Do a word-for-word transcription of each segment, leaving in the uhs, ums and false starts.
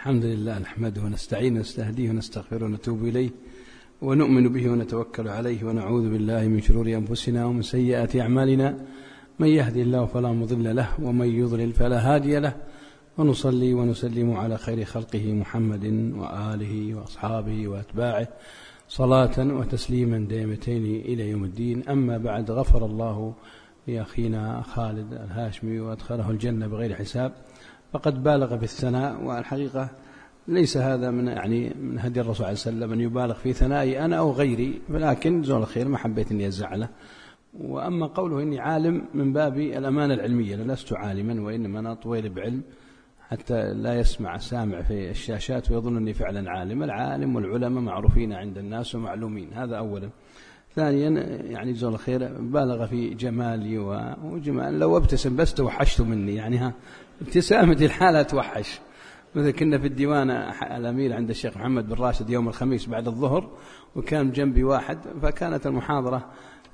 الحمد لله نحمده ونستعينه ونستهديه ونستغفره ونتوب إليه ونؤمن به ونتوكل عليه ونعوذ بالله من شرور أنفسنا ومن سيئات أعمالنا، من يهدي الله فلا مضل له ومن يضلل فلا هادي له، ونصلي ونسلم على خير خلقه محمد وآله وأصحابه وأتباعه صلاة وتسليما دائمتين إلى يوم الدين. أما بعد، غفر الله لأخينا خالد الهاشمي وأدخله الجنة بغير حساب، فقد بالغ في الثناء، والحقيقة ليس هذا من يعني من هدي الرسول عليه وسلم أن يبالغ في ثنائي أنا أو غيري، ولكن زول الخير ما حبيت أني أزعله. وأما قوله إني عالم من باب الأمانة العلمية، لست عالما وإنما أنا طويل بعلم حتى لا يسمع سامع في الشاشات ويظن أني فعلا عالم. العالم والعلماء معروفين عند الناس ومعلومين، هذا أولا. ثانيا يعني جزاه الله خير بالغ في جمالي وجمال، لو ابتسم بس توحشت مني، يعني ها ابتسامتي الحالة توحش. مثل كنا في الديوان الأمير عند الشيخ محمد بن راشد يوم الخميس بعد الظهر، وكان جنبي واحد، فكانت المحاضرة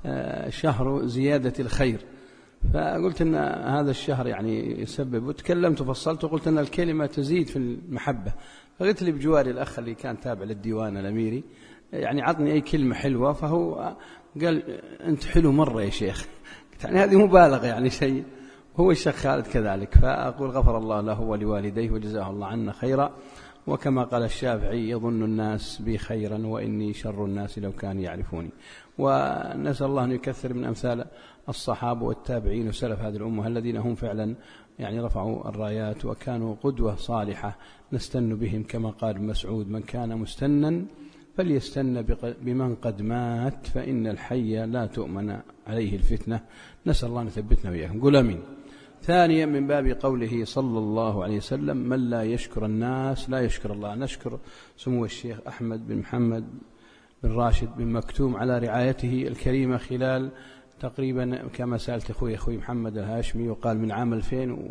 شهر زيادة الخير، فقلت أن هذا الشهر يعني يسبب، وتكلمت وفصلت وقلت أن الكلمة تزيد في المحبة. فقلت لي بجواري الأخ اللي كان تابع للديوان الأميري، يعني عطني أي كلمة حلوة، فهو قال أنت حلو مرة يا شيخ. يعني هذه مبالغة يعني شيء. هو الشيخ خالد كذلك، فأقول غفر الله له ولوالديه وجزاه الله عنا خيرا. وكما قال الشافعي يظن الناس بي خيرا وإني شر الناس لو كانوا يعرفوني. ونسأل الله أن يكثر من أمثال الصحابة والتابعين وسلف هذه الأمة الذين هم فعلا يعني رفعوا الرايات وكانوا قدوة صالحة نستن بهم، كما قال مسعود من كان مستنا فليستن بمن قد مات فإن الحي لا تؤمن عليه الفتنة. نسأل الله أن يثبتنا وإياهم، قل آمين. ثانيا من باب قوله صلى الله عليه وسلم من لا يشكر الناس لا يشكر الله. نشكر سمو الشيخ أحمد بن محمد بن راشد بن مكتوم على رعايته الكريمة خلال تقريبا كما سألت أخوي أخوي محمد الهاشمي، وقال من عام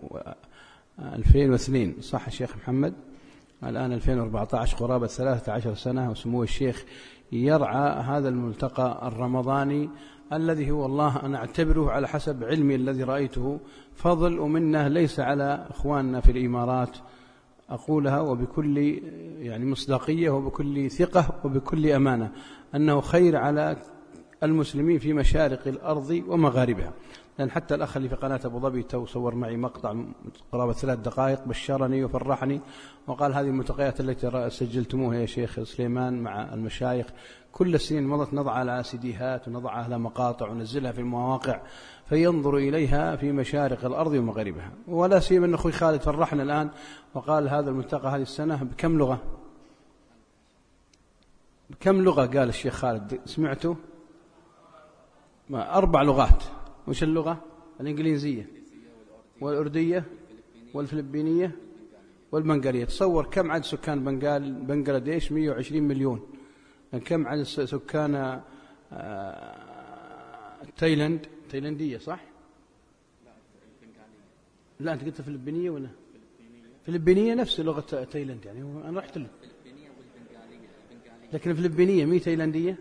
ألفين واثنين، صح الشيخ محمد؟ الآن ألفين وأربعة عشر، قرابة ثلاثة عشر سنة، وسمو الشيخ يرعى هذا الملتقى الرمضاني الذي هو الله أنا أعتبره على حسب علمي الذي رأيته فضل ومنه ليس على إخواننا في الإمارات، أقولها وبكل يعني مصداقية وبكل ثقة وبكل أمانة، أنه خير على المسلمين في مشارق الأرض ومغاربها. لأن حتى الأخ اللي في قناة أبو ظبي تصور معي مقطع قرابة ثلاث دقائق بشرني وفرحني وقال هذه الملتقيات التي سجلتموها يا شيخ سليمان مع المشايخ كل السنين مضت نضع على سيديهات ونضعها على مقاطع وننزلها في المواقع فينظر إليها في مشارق الأرض ومغاربها. ولا سيما أن أخوي خالد فرحنا الآن وقال هذا الملتقى هذه السنة بكم لغة؟ بكم لغة قال الشيخ خالد؟ سمعته؟ ما أربع لغات. وش اللغة؟ الإنجليزية والأردية والفلبينية والبنغالية. تصور كم عدد سكان بنغال بنغلاديش؟ مئة وعشرين مليون. كم عدد سكان تايلاند؟ تايلاندية صح؟ لا أنت قلت فلبينية ولا؟ فلبينية نفس لغة تايلاند، يعني أنا رحت له. لكن الفلبينية مي تايلاندية؟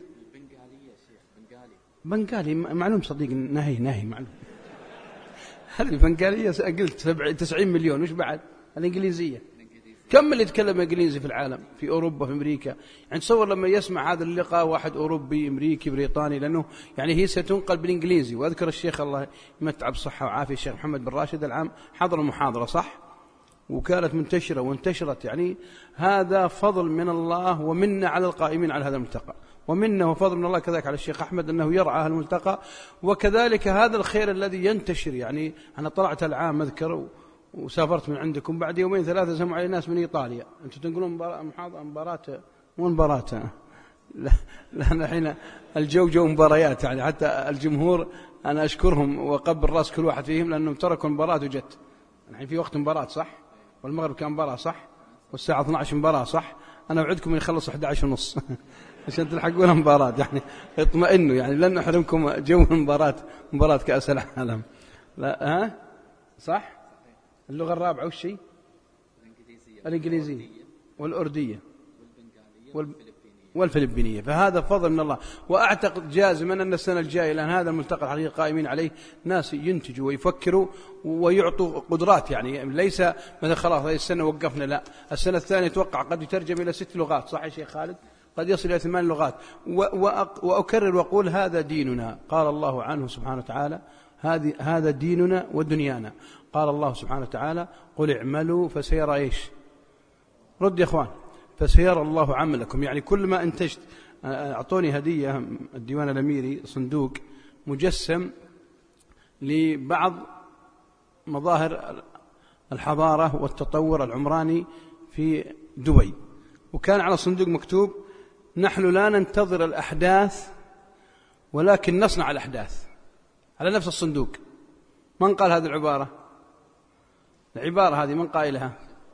بنغالي معلوم صديق، ناهي ناهي معلوم. هذه البنغالية قلت تسعين مليون. وش بعد؟ الإنجليزية كم اللي يتكلم إنجليزي في العالم؟ في أوروبا في أمريكا. يعني تصور لما يسمع هذا اللقاء واحد أوروبي أمريكي بريطاني، لأنه يعني هي ستنقل بالإنجليزي. وأذكر الشيخ الله يمتع بالصحة وعافية الشيخ محمد بن راشد العام حضر محاضرة صح، وكانت منتشرة وانتشرت. يعني هذا فضل من الله ومنا على القائمين على هذا الملتقى، ومنه وفضل من الله كذلك على الشيخ أحمد أنه يرعى الملتقى. وكذلك هذا الخير الذي ينتشر. يعني أنا طلعت العام أذكر وسافرت من عندكم بعد يومين ثلاثة سمعوا علي ناس من إيطاليا، أنتم تنقلون مباراة مباراة مو مباراة لا لا الحين الجو جو مباريات، يعني حتى الجمهور أنا أشكرهم وقبل راس كل واحد فيهم لأنهم تركوا المباراة وجت. الحين في وقت مباراة صح، والمغرب كان مباراة صح، والساعة اثنتي عشرة مباراة صح. أنا أوعدكم أن يخلص أحد عشر ونص عشان تلحقون مباراة، يعني اطمئنوا، يعني لن نحرمكم جو مباراة مباراة كأس العالم. لا ها صح. اللغة الرابعة وش هي؟ الإنجليزية والأردية والفلبينية، فهذا فضل من الله. وأعتقد جازما أن السنة الجاية، لأن هذا الملتقى الحقيقي قائمين عليه ناس ينتجوا ويفكروا ويعطوا قدرات، يعني ليس مثلا خلاص هذه السنة وقفنا، لا، السنة الثانية توقع قد يترجم إلى ست لغات، صح يا شيخ خالد؟ قد يصل إلى ثمان لغات. وأكرر وأقول هذا ديننا، قال الله عنه سبحانه وتعالى هذه هذا ديننا ودنيانا. قال الله سبحانه وتعالى قل اعملوا فسيرى إيش؟ رد يا أخوان، فسيرى الله عملكم. يعني كل ما انتجت. أعطوني هدية الديوان الأميري صندوق مجسم لبعض مظاهر الحضارة والتطور العمراني في دبي، وكان على الصندوق مكتوب نحن لا ننتظر الأحداث ولكن نصنع الأحداث، على نفس الصندوق. من قال هذه العبارة؟ العبارة هذه من قائلها؟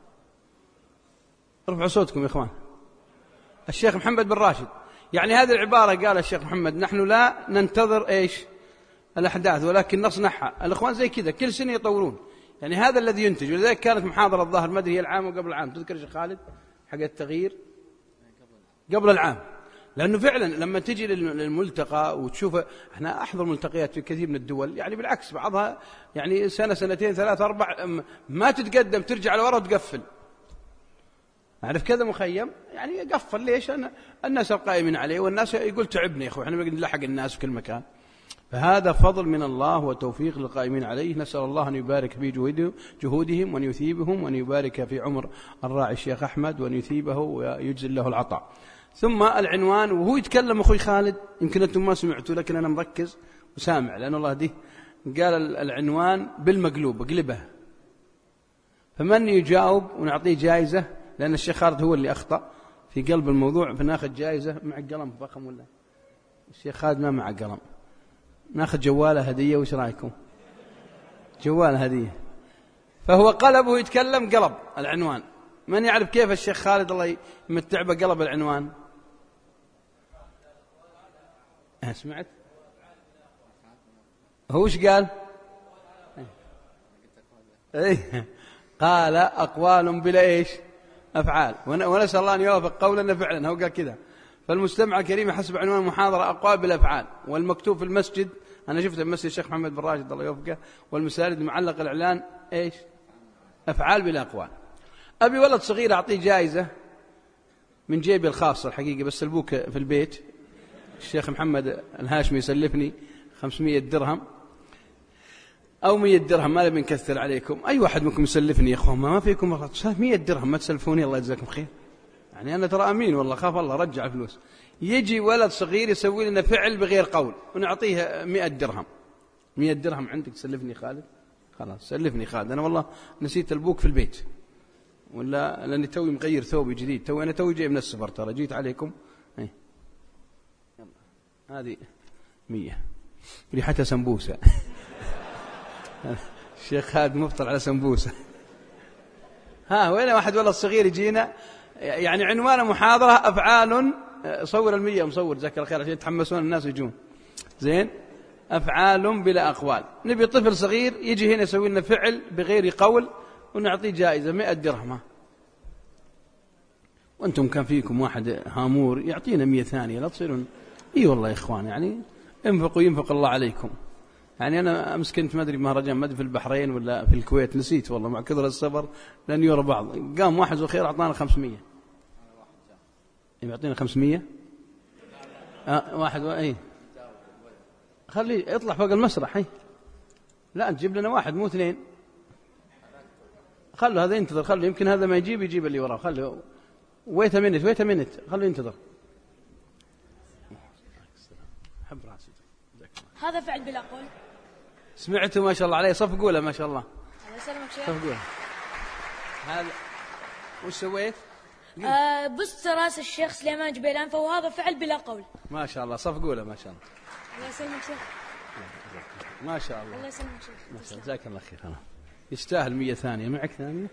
ارفعوا صوتكم يا إخوان. الشيخ محمد بن راشد. يعني هذه العبارة قال الشيخ محمد نحن لا ننتظر إيش الأحداث ولكن نصنعها. الإخوان زي كذا كل سنة يطورون، يعني هذا الذي ينتج. ولذلك كانت محاضرة الظاهر ما أدري هي العام وقبل العام، تذكر شيخ خالد حق التغيير؟ قبل العام. لأنه فعلا لما تجي للملتقى وتشوف، احنا أحضر ملتقيات في كثير من الدول، يعني بالعكس بعضها يعني سنة سنتين ثلاثة أربع ما تتقدم، ترجع لورا وتقفل. أعرف كذا مخيم يعني قفل. ليش؟ أنا الناس القائمين عليه والناس يقول تعبني يا أخوي، احنا نلحق الناس في كل مكان. فهذا فضل من الله وتوفيق للقائمين عليه. نسأل الله أن يبارك في جهودهم وأن يثيبهم وأن يبارك في عمر الراعي الشيخ أحمد وأن يثيبه ويجزل له العطاء. ثم العنوان، وهو يتكلم أخوي خالد، يمكن أنتم ما سمعتوا لكن أنا مركز وسامع، لأن الله دي قال العنوان بالمقلوب اقلبه، فمن يجاوب ونعطيه جائزة، لأن الشيخ خالد هو اللي أخطأ في قلب الموضوع، فناخذ جائزة. مع قلم فخم ولا الشيخ خالد ما مع قلم؟ ناخذ جوالة هدية، وش رأيكم؟ جوالة هدية. فهو قلبه يتكلم قلب العنوان. من يعرف كيف الشيخ خالد الله يمتع بقلب العنوان؟ أه سمعت؟ هو وش قال؟ ايه قال أقوال بلا إيش؟ أفعال. ونسأل الله أن يوافق قولنا فعلا، هو قال كذا. فالمستمع الكريم حسب عنوان المحاضرة أقوال بلا أفعال، والمكتوب في المسجد أنا شفت المسجد الشيخ محمد بن راشد الله يوفقه، والمساجد معلق الإعلان إيش؟ أفعال بلا أقوال. أبي ولد صغير أعطيه جائزة من جيبي الخاصة الحقيقة، بس البوك في البيت، الشيخ محمد الهاشمي يسلفني خمسمائة درهم أو مئة درهم، ما نبي نكثر عليكم، أي واحد منكم يسلفني يا أخوان، ما فيكم مئة درهم ما تسلفوني، الله يجزاكم خير. يعني أنا ترى أمين والله، خاف الله رجع الفلوس. يجي ولد صغير يسوي لنا فعل بغير قول ونعطيه مئة درهم. مئة درهم عندك تسلفني خالد؟ خلاص سلفني خالد، أنا والله نسيت البوك في البيت، ولا لأني توي مغير ثوبي جديد، توي أنا توي جاي من السفر، ترى جيت عليكم. ايه هذه مية ريحتها سمبوسة. الشيخ خالد مفطر على سمبوسة. ها وين واحد ولد صغير يجينا، يعني عنوان محاضرة أفعال، صور المية مصور جزاك الله خير عشان يتحمسون الناس يجون. زين، أفعال بلا أقوال. نبي طفل صغير يجي هنا يسوي لنا فعل بغير قول ونعطيه جائزة مئة درهم. وأنتم كان فيكم واحد هامور يعطينا مئة ثانية، لا تصيرون. إي والله يا إخوان، يعني انفقوا ينفق الله عليكم. يعني أنا أمس كنت ما أدري مهرجان، ما أدري في البحرين ولا في الكويت، نسيت والله مع كثر السفر لأن يورى بعض. قام واحد وخير أعطانا خمسمية. يعطينا خمسمية. آه واحد و... أي خليه يطلع فوق المسرح. أي لا تجيب لنا واحد مو اثنين، خلوا هذا ينتظر، خلوا يمكن هذا ما يجيب يجيب اللي وراه، خلوا ويت منت ويت منت خلوا ينتظر. حب راسي. هذا فعل بلا قول. سمعتوا ما شاء الله عليه، صفقوا له ما شاء الله. الله يسلمك شيخ. صفقوا له. هذا وش سويت؟ آه بص راس الشيخ سليمان جبيلان، فهو هذا فعل بلا قول. ما شاء الله، صفقوا له ما شاء الله. الله يسلمك شيخ. ما شاء الله. الله يسلمك شيخ. ما شاء الله، جزاك الله خير. أنا يستاهل مية ثانية. معك ثانية؟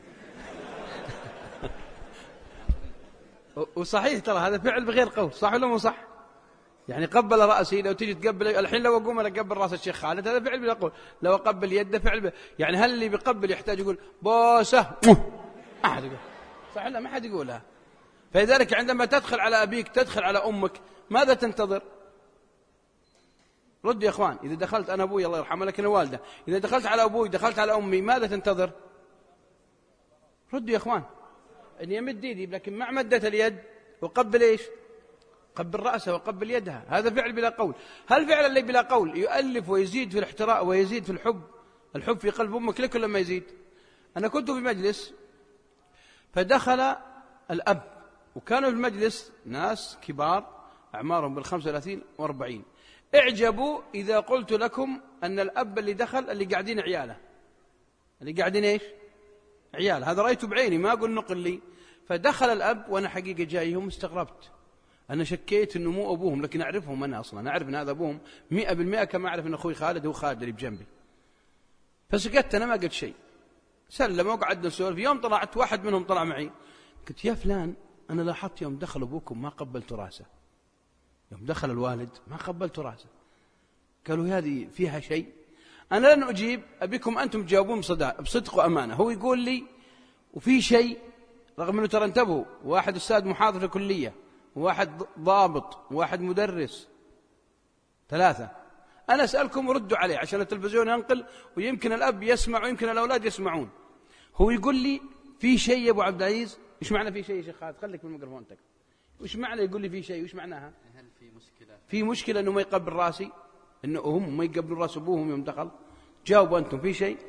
وصحيح ترى هذا فعل بغير قول، صح ولا مو صح؟ يعني قبل رأسي، لو تيجي تقبل الحين، لو أقوم أنا أقبل رأس الشيخ خالد هذا فعل بلا قول. لو أقبل يده فعل ب... يعني هل اللي بيقبل يحتاج يقول بوسة؟ ما حد يقول صح ولا ما حد يقولها. فلذلك عندما تدخل على أبيك تدخل على أمك ماذا تنتظر؟ رد يا أخوان. إذا دخلت أنا أبوي الله يرحمه لكن الوالدة، إذا دخلت على أبوي دخلت على أمي ماذا تنتظر؟ رد يا أخوان. أن يمد يدي لكن مع مدة اليد وقبل إيش؟ قبل رأسه وقبل يدها. هذا فعل بلا قول. هل فعل اللي بلا قول يؤلف ويزيد في الاحتراء ويزيد في الحب؟ الحب في قلب أمك لك لما يزيد. أنا كنت في مجلس فدخل الأب وكانوا في المجلس ناس كبار أعمارهم بالخمسة وثلاثين واربعين. اعجبوا إذا قلت لكم أن الأب اللي دخل اللي قاعدين عياله، اللي قاعدين إيش؟ عيال. هذا رأيته بعيني ما أقول نقل لي. فدخل الأب وأنا حقيقة جايهم استغربت. أنا شكيت أنه مو أبوهم لكن أعرفهم أنا أصلا أعرف أن هذا أبوهم مئة بالمئة كما أعرف أن أخوي خالد هو خالد اللي بجنبي. فسكت أنا ما قلت شيء. سلم وقعدنا نسولف. يوم طلعت واحد منهم طلع معي قلت يا فلان أنا لاحظت يوم دخل أبوكم ما قبلت راسه، يوم دخل الوالد ما قبلت راسه. قالوا هذه فيها شيء؟ أنا لن أجيب أبيكم أنتم تجاوبون بصدق وأمانة. هو يقول لي وفي شيء رغم أنه ترى انتبهوا واحد أستاذ محاضر في الكلية وواحد ضابط وواحد مدرس ثلاثة. أنا أسألكم وردوا عليه عشان التلفزيون ينقل ويمكن الأب يسمع ويمكن الأولاد يسمعون. هو يقول لي في شيء يا أبو عبد العزيز. إيش معنى في شيء يا شيخ خالد؟ خليك بالميكروفون تك. وإيش معنى يقول لي في شيء؟ وإيش معناها؟ هل في مشكلة؟ في مشكلة إنه ما يقبل راسي، إنه هم ما يقبلون راس أبوهم يوم دخل. جاوبوا أنتم في شيء؟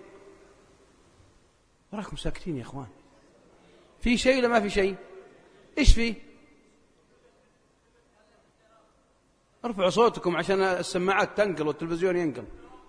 وراكم ساكتين يا إخوان. في شيء ولا ما في شيء؟ إيش فيه؟ ارفعوا صوتكم عشان السماعات تنقل والتلفزيون ينقل.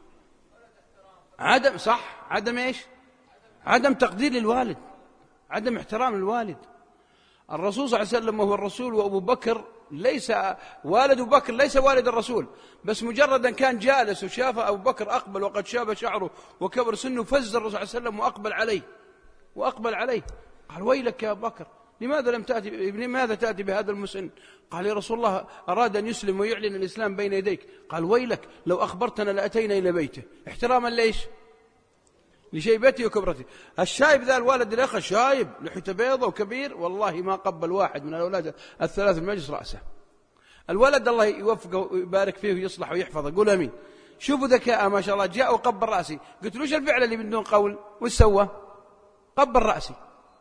عدم صح عدم إيش؟ عدم تقدير للوالد، عدم احترام للوالد. الرسول صلى الله عليه وسلم وهو الرسول وأبو بكر ليس والد أبو بكر ليس والد الرسول، بس مجرد أن كان جالس وشاف أبو بكر أقبل وقد شاب شعره وكبر سنه فز الرسول صلى الله عليه وسلم وأقبل عليه وأقبل عليه. قال ويلك يا أبو بكر لماذا لم تأتي لماذا تأتي بهذا المسن؟ قال يا رسول الله أراد أن يسلم ويعلن الإسلام بين يديك. قال ويلك لو أخبرتنا لأتينا إلى بيته. احتراما ليش؟ لشيبته وكبرته. الشايب ذا الوالد الأخ شايب لحيته بيضة وكبير والله ما قبل واحد من الأولاد الثلاث المجلس رأسه. الولد الله يوفقه ويبارك فيه ويصلح ويحفظه قول أمين. شوفوا ذكاء ما شاء الله. جاء وقبل رأسي. قلت له وش الفعل اللي بدون قول؟ وش سوى؟ قبل رأسي.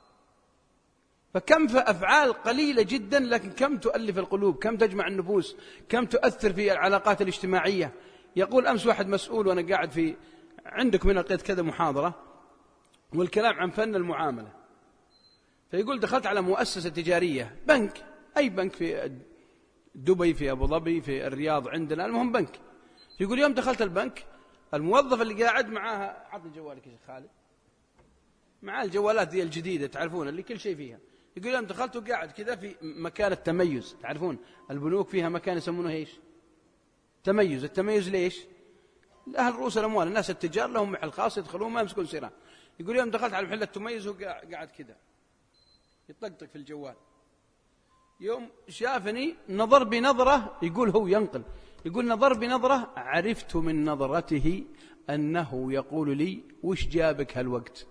فكم أفعال قليلة جدا لكن كم تؤلف القلوب، كم تجمع النفوس، كم تؤثر في العلاقات الاجتماعية. يقول أمس واحد مسؤول وأنا قاعد في عندك من لقيت كذا محاضرة والكلام عن فن المعاملة، فيقول دخلت على مؤسسة تجارية بنك، أي بنك في دبي في أبو ظبي في الرياض عندنا المهم بنك. يقول يوم دخلت البنك الموظف اللي قاعد معاها عطني جوالك يا خالد، معاه الجوالات دي الجديدة تعرفون اللي كل شيء فيها. يقول يوم دخلت وقاعد كذا في مكان التميز. تعرفون البنوك فيها مكان يسمونه ايش؟ تميز. التميز ليش؟ أهل رؤوس الأموال الناس التجار لهم محل خاص يدخلون ما يمسكون سيران. يقول يوم دخلت على محل التميز وقاعد كذا يطقطق في الجوال. يوم شافني نظر بنظرة، يقول هو ينقل، يقول نظر بنظرة عرفت من نظرته أنه يقول لي وش جابك هالوقت.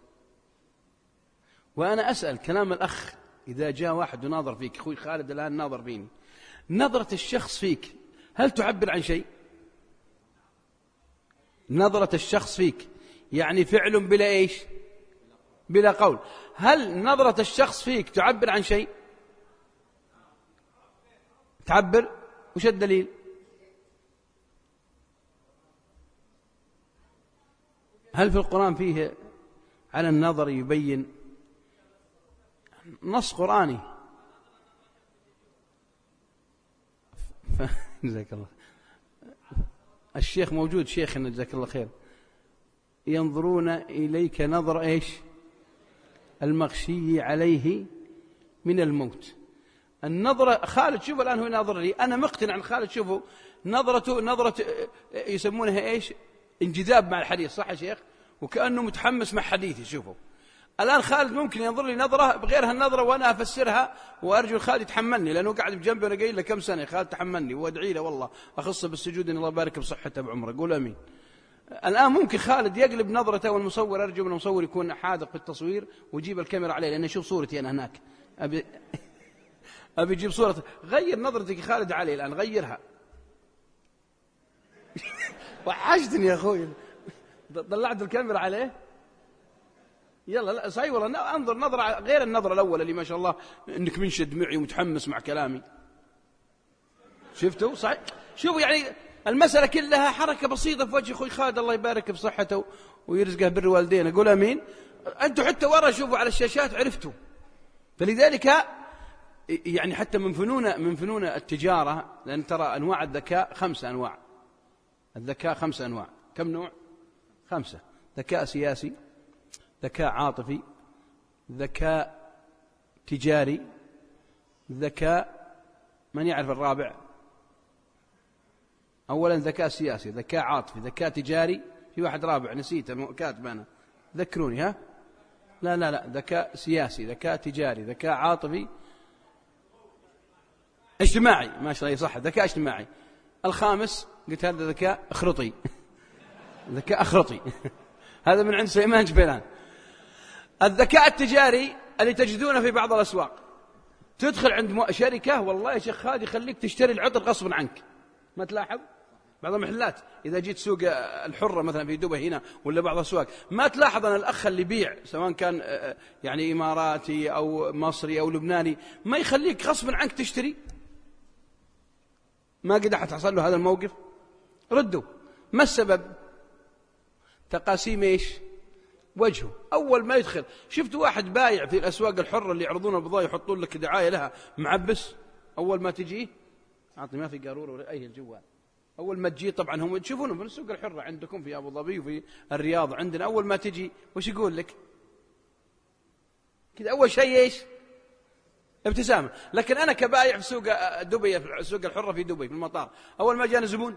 وأنا أسأل كلام الأخ إذا جاء واحد وناظر فيك، أخوي خالد الآن ناظر فيني، نظرة الشخص فيك هل تعبر عن شيء؟ نظرة الشخص فيك يعني فعل بلا إيش؟ بلا قول. هل نظرة الشخص فيك تعبر عن شيء؟ تعبر. وش الدليل؟ هل في القرآن فيه على النظر يبين؟ نص قرآني. جزاك الله. الشيخ موجود شيخنا جزاك الله خير. ينظرون إليك نظر إيش؟ المغشي عليه من الموت. النظرة خالد شوفوا الآن هو ناظر لي أنا مقتنع عن خالد. شوفوا نظرته نظرة يسمونها إيش؟ انجذاب مع الحديث صح يا شيخ؟ وكأنه متحمس مع حديثي. شوفوا الآن خالد ممكن ينظر لي نظرة بغير هالنظرة وأنا أفسرها وأرجو خالد يتحملني لأنه قاعد بجنبي وأنا قايل له كم سنة خالد تحملني وأدعي له والله أخصه بالسجود إن الله بارك بصحته بعمره. قول أمين. الآن ممكن خالد يقلب نظرته والمصور أرجو من المصور يكون حاذق في التصوير ويجيب الكاميرا عليه لأنه يشوف صورتي أنا هناك. أبي أبي أجيب صورة. غير نظرتك يا خالد علي الآن، غيرها. وحشتني يا أخوي. طلعت الكاميرا عليه. يلا لا صحيح والله، انظر نظرة غير النظرة الأولى اللي ما شاء الله إنك منشد معي ومتحمس مع كلامي. شفتوا صحيح؟ شوفوا يعني المسألة كلها حركة بسيطة في وجه أخوي خالد، الله يبارك بصحته ويرزقه بر والدين. أقول أمين. أنتوا حتى ورا شوفوا على الشاشات عرفتوا. فلذلك يعني حتى من فنون من فنون التجارة، لأن ترى أنواع الذكاء خمسة أنواع. الذكاء خمسة أنواع. كم نوع؟ خمسة. ذكاء سياسي، ذكاء عاطفي، ذكاء تجاري، ذكاء، من يعرف الرابع؟ أولا ذكاء سياسي، ذكاء عاطفي، ذكاء تجاري، في واحد رابع نسيته كاتب أنا، ذكروني. ها لا لا لا ذكاء سياسي، ذكاء تجاري، ذكاء عاطفي، اجتماعي، ما شاء الله صح، ذكاء اجتماعي. الخامس قلت هذا ذكاء أخرطي. ذكاء أخرطي. هذا من عند سليمان جبيلان. الذكاء التجاري اللي تجدونه في بعض الأسواق، تدخل عند شركة والله يا شيخ خالد يخليك تشتري العطر غصبا عنك. ما تلاحظ بعض المحلات إذا جيت سوق الحرة مثلا في دبي هنا ولا بعض الأسواق، ما تلاحظ أن الأخ اللي بيع سواء كان يعني إماراتي أو مصري أو لبناني ما يخليك غصبا عنك تشتري؟ ما قد حتحصل له هذا الموقف؟ ردوا. ما السبب؟ تقاسيم إيش؟ وجهه. أول ما يدخل شفت واحد بايع في الأسواق الحرة اللي يعرضون البضائع يحطون لك دعاية لها معبس، أول ما تجي أعطني ما في قارورة ولا أي الجوال. أول ما تجي طبعا هم تشوفونه في السوق الحرة عندكم في أبو ظبي وفي الرياض عندنا، أول ما تجي وش يقول لك؟ كذا أول شيء إيش؟ ابتسامة. لكن أنا كبايع في سوق دبي، في السوق الحرة في دبي في المطار، أول ما جانا زبون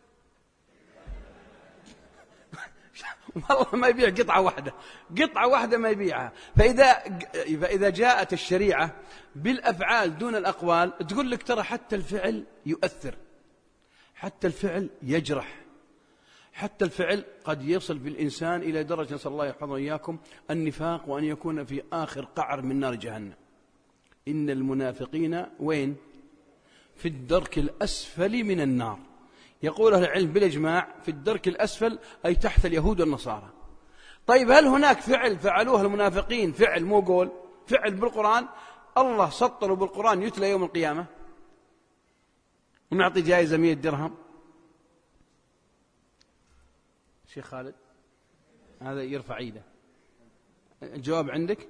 والله ما يبيع قطعة واحدة، قطعة واحدة ما يبيعها. فإذا فإذا جاءت الشريعة بالأفعال دون الأقوال تقول لك ترى حتى الفعل يؤثر، حتى الفعل يجرح، حتى الفعل قد يصل بالإنسان إلى درجة نسأل الله يحفظنا وإياكم النفاق، وأن يكون في آخر قعر من نار جهنم. إن المنافقين وين؟ في الدرك الأسفل من النار. يقول أهل العلم بالإجماع في الدرك الأسفل أي تحت اليهود والنصارى. طيب هل هناك فعل فعلوه المنافقين، فعل مو قول، فعل بالقرآن الله سطره بالقرآن يتلى يوم القيامة ونعطي جائزة مئة درهم؟ شيخ خالد هذا يرفع ايده. الجواب عندك؟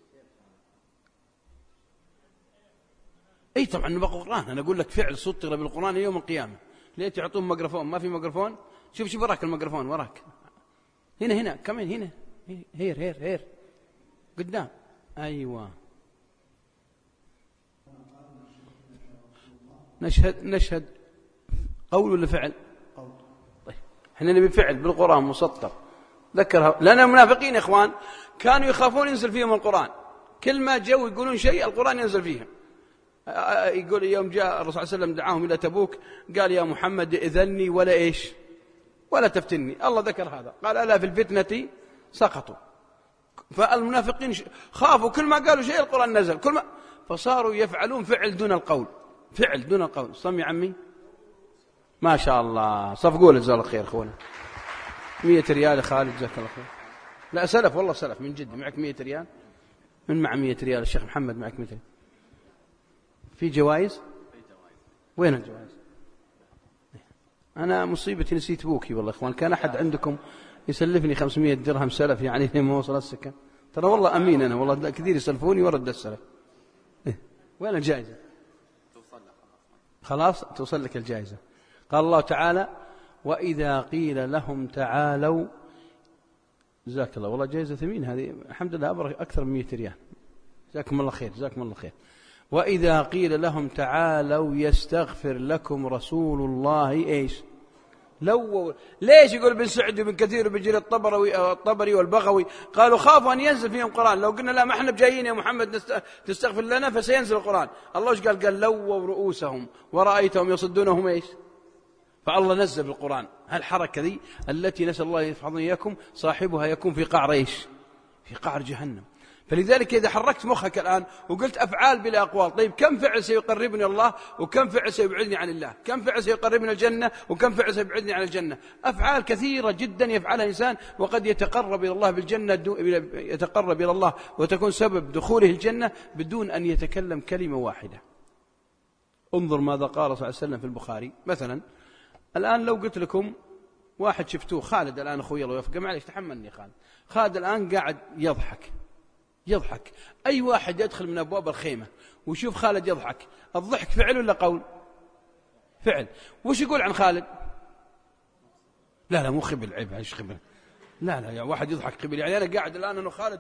اي طبعا بالقرآن. انا اقول لك فعل سطر بالقرآن يوم القيامة. ليه تعطون ميكروفون؟ ما في ميكروفون؟ شوف شوف وراك الميكروفون، وراك هنا هنا كمان هنا، هير هير هير قدام. ايوه نشهد نشهد قول ولا فعل؟ قول. طيب احنا نبي فعل بالقرآن مسطر. ذكرها لأن المنافقين يا اخوان كانوا يخافون ينزل فيهم القرآن، كل ما جو يقولون شيء القرآن ينزل فيهم. يقول يوم جاء الرسول صلى الله عليه وسلم دعاهم إلى تبوك قال يا محمد إذني ولا إيش ولا تفتني. الله ذكر هذا قال ألا في الفتنة سقطوا. فالمنافقين خافوا كل ما قالوا شيء القرآن نزل، كل ما فصاروا يفعلون فعل دون القول، فعل دون القول. صم يا عمي ما شاء الله. صفقوا له جزاه الله خير اخونا. مئة ريال خالد جزاك الله خير. لا سلف والله سلف من جد. معك مئة ريال؟ من مع مئة ريال؟ الشيخ محمد معك مئة ريال. في جوائز؟ وين الجوائز؟ أنا مصيبتي نسيت بوكي والله إخوان. كان أحد عندكم يسلفني خمسمائة درهم سلف يعني لما وصل السكن. ترى والله أمين أنا والله كثير يسلفوني ورد السلف. إيه؟ وين الجائزة؟ خلاص توصل لك الجائزة. قال الله تعالى وإذا قيل لهم تعالوا. جزاك الله والله جائزة ثمين هذه الحمد لله أبرك أكثر من مئة ريال. جزاكم الله خير جزاكم الله خير. وإذا قيل لهم تعالوا يستغفر لكم رسول الله إيش؟ لو ليش يقول ابن سعد وابن كثير وابن جرير الطبري الطبري والبغوي قالوا خافوا أن ينزل فيهم القرآن. لو قلنا لا ما احنا بجايين يا محمد تستغفر لنا فسينزل القرآن. الله ايش قال؟ قال لووا رؤوسهم ورأيتهم يصدونهم إيش؟ فالله نزل القرآن. هالحركة ذي التي نسأل الله يحفظنا إياكم صاحبها يكون في قعر إيش؟ في قعر جهنم. فلذلك إذا حركت مخك الآن وقلت أفعال بلا أقوال، طيب كم فعل سيقربني الله وكم فعل سيبعدني عن الله؟ كم فعل سيقربني الجنة وكم فعل سيبعدني عن الجنة؟ أفعال كثيرة جدا يفعلها إنسان وقد يتقرب إلى الله بالجنة، يتقرب إلى الله وتكون سبب دخوله الجنة بدون أن يتكلم كلمة واحدة. انظر ماذا قال صلى الله عليه وسلم في البخاري مثلا. الآن لو قلت لكم واحد شفتوه، خالد الآن أخوي الله يوفقه، معليش تحملني خالد، خالد الآن قاعد يضحك يضحك أي واحد يدخل من أبواب الخيمة ويشوف خالد يضحك، الضحك فعل ولا قول؟ فعل. وش يقول عن خالد؟ لا لا مو خبل، عيب ايش خبل، لا لا يا واحد يضحك قبل، يعني أنا قاعد الآن أنا خالد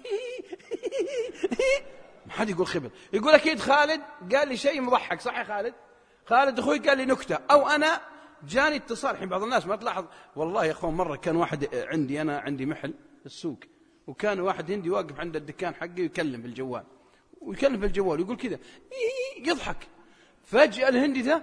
ما حد يقول خبل، يقول أكيد خالد قال لي شيء مضحك، صح يا خالد؟ خالد أخوي قال لي نكتة، أو أنا جاني اتصال. الحين بعض الناس ما تلاحظ، والله يا أخوان مرة كان واحد عندي، أنا عندي محل السوق، وكان واحد هندي واقف عند الدكان حقي ويكلم بالجوال ويكلم بالجوال ويقول كذا يضحك، فجأة الهندي ذا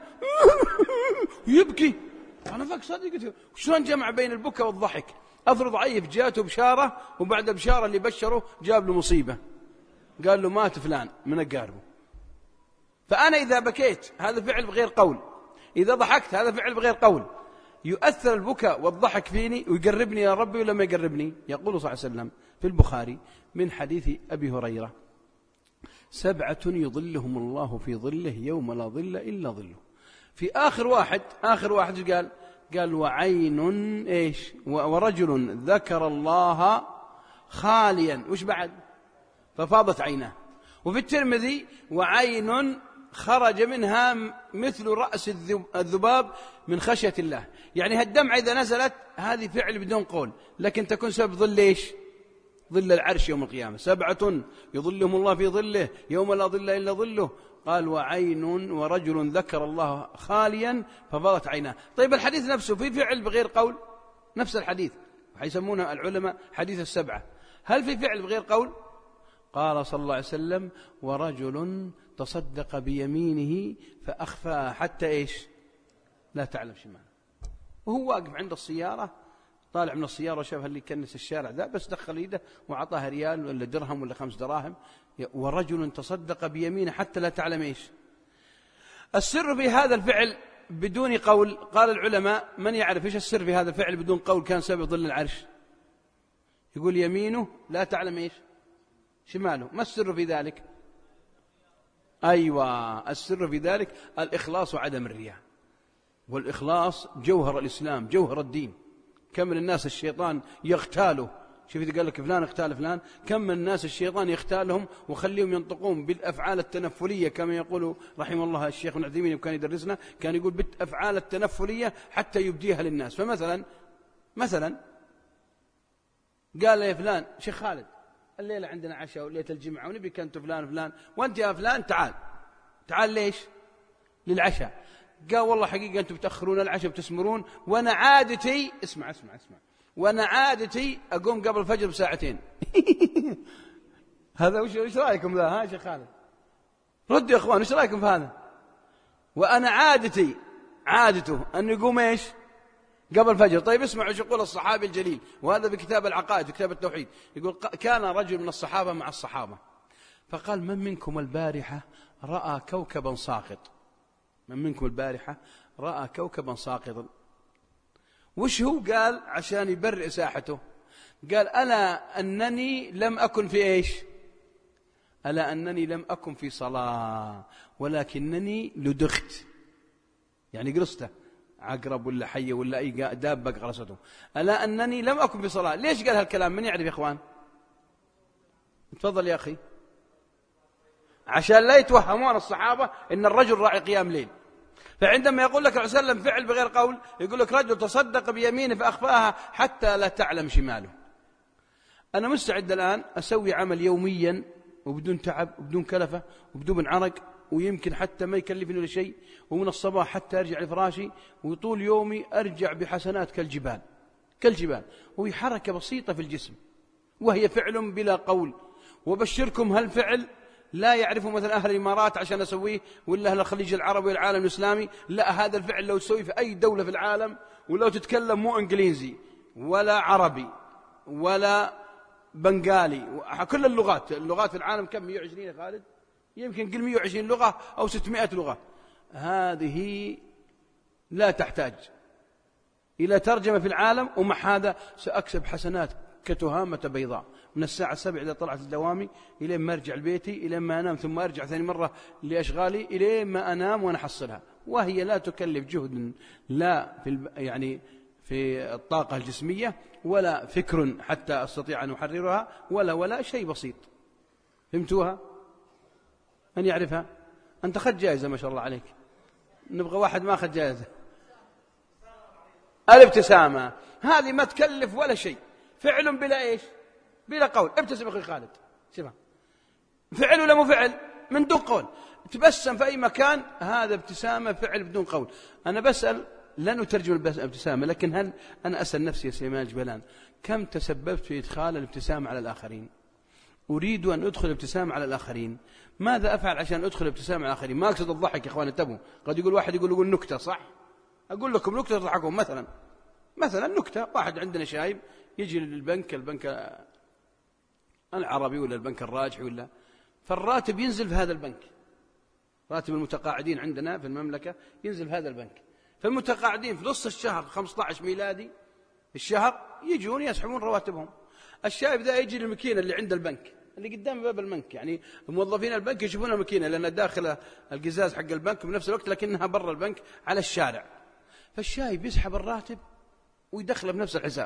يبكي. أنا فاك صدق، قلت شلون جمع بين البكاء والضحك؟ أثر ضعيف جاته بشارة، وبعد بشارة اللي بشره جاب له مصيبة، قال له مات فلان من أقاربه. فأنا إذا بكيت هذا فعل بغير قول، إذا ضحكت هذا فعل بغير قول. يؤثر البكاء والضحك فيني ويقربني يا ربي ولا ما يقربني؟ يقول صلى الله عليه وسلم في البخاري من حديث أبي هريرة: سبعة يظلهم الله في ظله يوم لا ظل إلا ظله. في آخر واحد آخر واحد قال قال وعين إيش ورجل ذكر الله خاليا، وش بعد؟ ففاضت عيناه. وفي الترمذي وعين خرج منها مثل رأس الذباب من خشية الله. يعني هالدمعة إذا نزلت هذه فعل بدون قول، لكن تكون سبب ظل إيش؟ ظل العرش يوم القيامة. سبعة يظلهم الله في ظله يوم لا ظل إلا ظله. قال وعين ورجل ذكر الله خاليا ففاضت عيناه. طيب الحديث نفسه في فعل بغير قول، نفس الحديث وحيسمونه العلماء حديث السبعة، هل في فعل بغير قول؟ قال صلى الله عليه وسلم ورجل تصدق بيمينه فأخفاها حتى إيش؟ لا تعلم شماله. وهو واقف عند السيارة، طالع من السيارة وشاف اللي كنس الشارع ذا، بس دخل يده وعطاها ريال ولا درهم ولا خمس دراهم. ورجل تصدق بيمينه حتى لا تعلم إيش. السر في هذا الفعل بدون قول، قال العلماء من يعرف إيش السر في هذا الفعل بدون قول كان سبب ظل العرش؟ يقول يمينه لا تعلم إيش شماله. ما السر في ذلك؟ أيوة، السر في ذلك الإخلاص وعدم الرياء. والإخلاص جوهر الإسلام، جوهر الدين. كم من الناس الشيطان يغتاله، شوف إذا قال لك فلان اغتال فلان، كم من الناس الشيطان يغتالهم وخليهم ينطقون بالأفعال التنفلية، كما يقول رحمه الله الشيخ ابن عثيمين كان يدرسنا، كان يقول بالأفعال التنفلية حتى يبديها للناس. فمثلا مثلا قال يا فلان شيخ خالد الليلة عندنا عشاء وليلة الجمعة ونبي كنت فلان فلان، وانت يا فلان تعال تعال ليش؟ للعشاء. قال والله حقيقة أنتم بتأخرون العشاء بتسمرون، وأنا عادتي اسمع اسمع اسمع وأنا عادتي أقوم قبل الفجر بساعتين. هذا وش وش رأيكم ذا؟ ها شيخ خالد ردوا يا أخوان، وش رأيكم في هذا؟ وأنا عادتي عادته أن يقوم إيش؟ قبل الفجر. طيب اسمعوا ايش يقول الصحابي الجليل، وهذا بكتاب العقائد وكتاب التوحيد، يقول كان رجل من الصحابة مع الصحابة فقال من منكم البارحة رأى كوكبا ساقط؟ من منكم البارحة رأى كوكبا ساقطا. وش هو قال عشان يبرئ ساحته؟ قال ألا أنني لم أكن في إيش؟ ألا أنني لم أكن في صلاة ولكنني لدغت، يعني قرصته عقرب ولا حية ولا أي دابة قرصته. ألا أنني لم أكن في صلاة. ليش قال هالكلام؟ من يعرف يا إخوان؟ تفضل يا أخي. عشان لا يتوهمون الصحابة إن الرجل راعي قيام ليل. فعندما يقول لك الرسول صلى الله عليه وسلم فعل بغير قول، يقول لك رجل تصدق بيمينه فأخفاها حتى لا تعلم شماله. أنا مستعد الآن أسوي عمل يوميا وبدون تعب وبدون كلفة وبدون عرق، ويمكن حتى ما يكلفني ولا شيء، ومن الصباح حتى أرجع لفراشي وطول يومي أرجع بحسنات كالجبال كالجبال، وهي حركة بسيطة في الجسم وهي فعل بلا قول. وبشركم هالفعل لا يعرفه مثلا أهل الإمارات عشان أسويه، ولا أهل الخليج العربي والعالم الإسلامي، لا، هذا الفعل لو تسويه في أي دولة في العالم ولو تتكلم مو إنجليزي ولا عربي ولا بنغالي، كل اللغات اللغات في العالم كم؟ مئة وعشرين يا خالد، يمكن قل مئة وعشرين لغة أو ستمائة لغة. هذه لا تحتاج إلى ترجمة في العالم، ومع هذا سأكسب حسنات كتهامة بيضاء من الساعة السابعة إذا طلعت الدوامي إلى ما أرجع لبيتي، إلى ما أنام، ثم أرجع ثاني مرة لأشغالي إلى ما أنام وأنا أحصلها، وهي لا تكلف جهد لا في الب... يعني في الطاقة الجسمية ولا فكر حتى أستطيع أن أحررها ولا ولا شيء بسيط. فهمتوها؟ من يعرفها؟ أنت خد جائزة ما شاء الله عليك، نبغى واحد ما خد جائزة. الابتسامة هذه ما تكلف ولا شيء، فعل بلا إيش؟ بلا قول. ابتسم أخي خالد، شوفها فعل ولا مو فعل؟ من دون قول. تبسم في أي مكان، هذا ابتسامة فعل بدون قول. أنا بسأل، لا نترجم الابتسامة، لكن هل أنا أسأل نفسي يا سليمان الجبلان كم تسببت في إدخال الابتسامة على الآخرين؟ أريد أن أدخل الابتسامة على الآخرين، ماذا أفعل عشان أدخل الابتسامة على الآخرين؟ ما أقصد الضحك يا إخوان، انتبهوا، قد يقول واحد يقول يقول نكتة، صح؟ أقول لكم نكتة تضحكون. مثلا مثلا نكتة، واحد عندنا شايب يجي للبنك، البنك العربي ولا البنك الراجحي ولا، فالراتب ينزل في هذا البنك، راتب المتقاعدين عندنا في المملكة ينزل في هذا البنك، فالمتقاعدين في نص الشهر خمسة عشر ميلادي الشهر يجون يسحبون رواتبهم. الشايب ذا يجي للمكينة اللي عند البنك اللي قدام باب البنك، يعني موظفين البنك يشوفون المكينة لأنها داخل القزاز حق البنك بنفس الوقت لكنها برا البنك على الشارع، فالشايب يسحب الراتب ويدخله بنفس الحساب.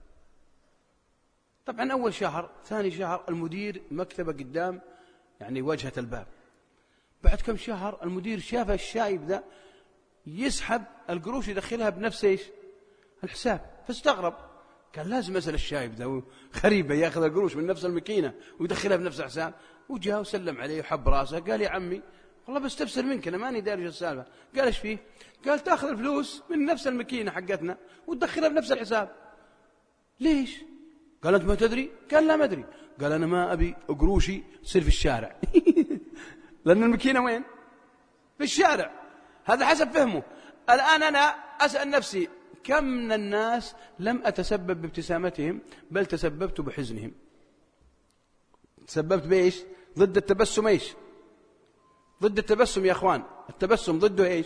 طبعا أول شهر ثاني شهر المدير مكتبه قدام يعني واجهة الباب، بعد كم شهر المدير شاف الشايب ذا يسحب القروش يدخلها بنفس إيش الحساب، فاستغرب، قال لازم أسأل الشايب ذا خريبة يأخذ القروش من نفس المكينة ويدخلها بنفس الحساب. وجاء وسلم عليه وحب راسه، قال يا عمي والله بستفسر منك، أنا ماني داري السالفة. قال إيش فيه؟ قال تأخذ الفلوس من نفس المكينة حقتنا وتدخلها بنفس الحساب. ليش؟ قال أنت ما تدري؟ قال لا ما أدري. قال أنا ما أبي قروشي تصير في الشارع لأن المكينة وين؟ في الشارع. هذا حسب فهمه. الآن أنا أسأل نفسي كم من الناس لم أتسبب بابتسامتهم بل تسببت بحزنهم؟ تسببت بإيش؟ ضد التبسم إيش؟ ضد التبسم يا أخوان، التبسم ضده إيش؟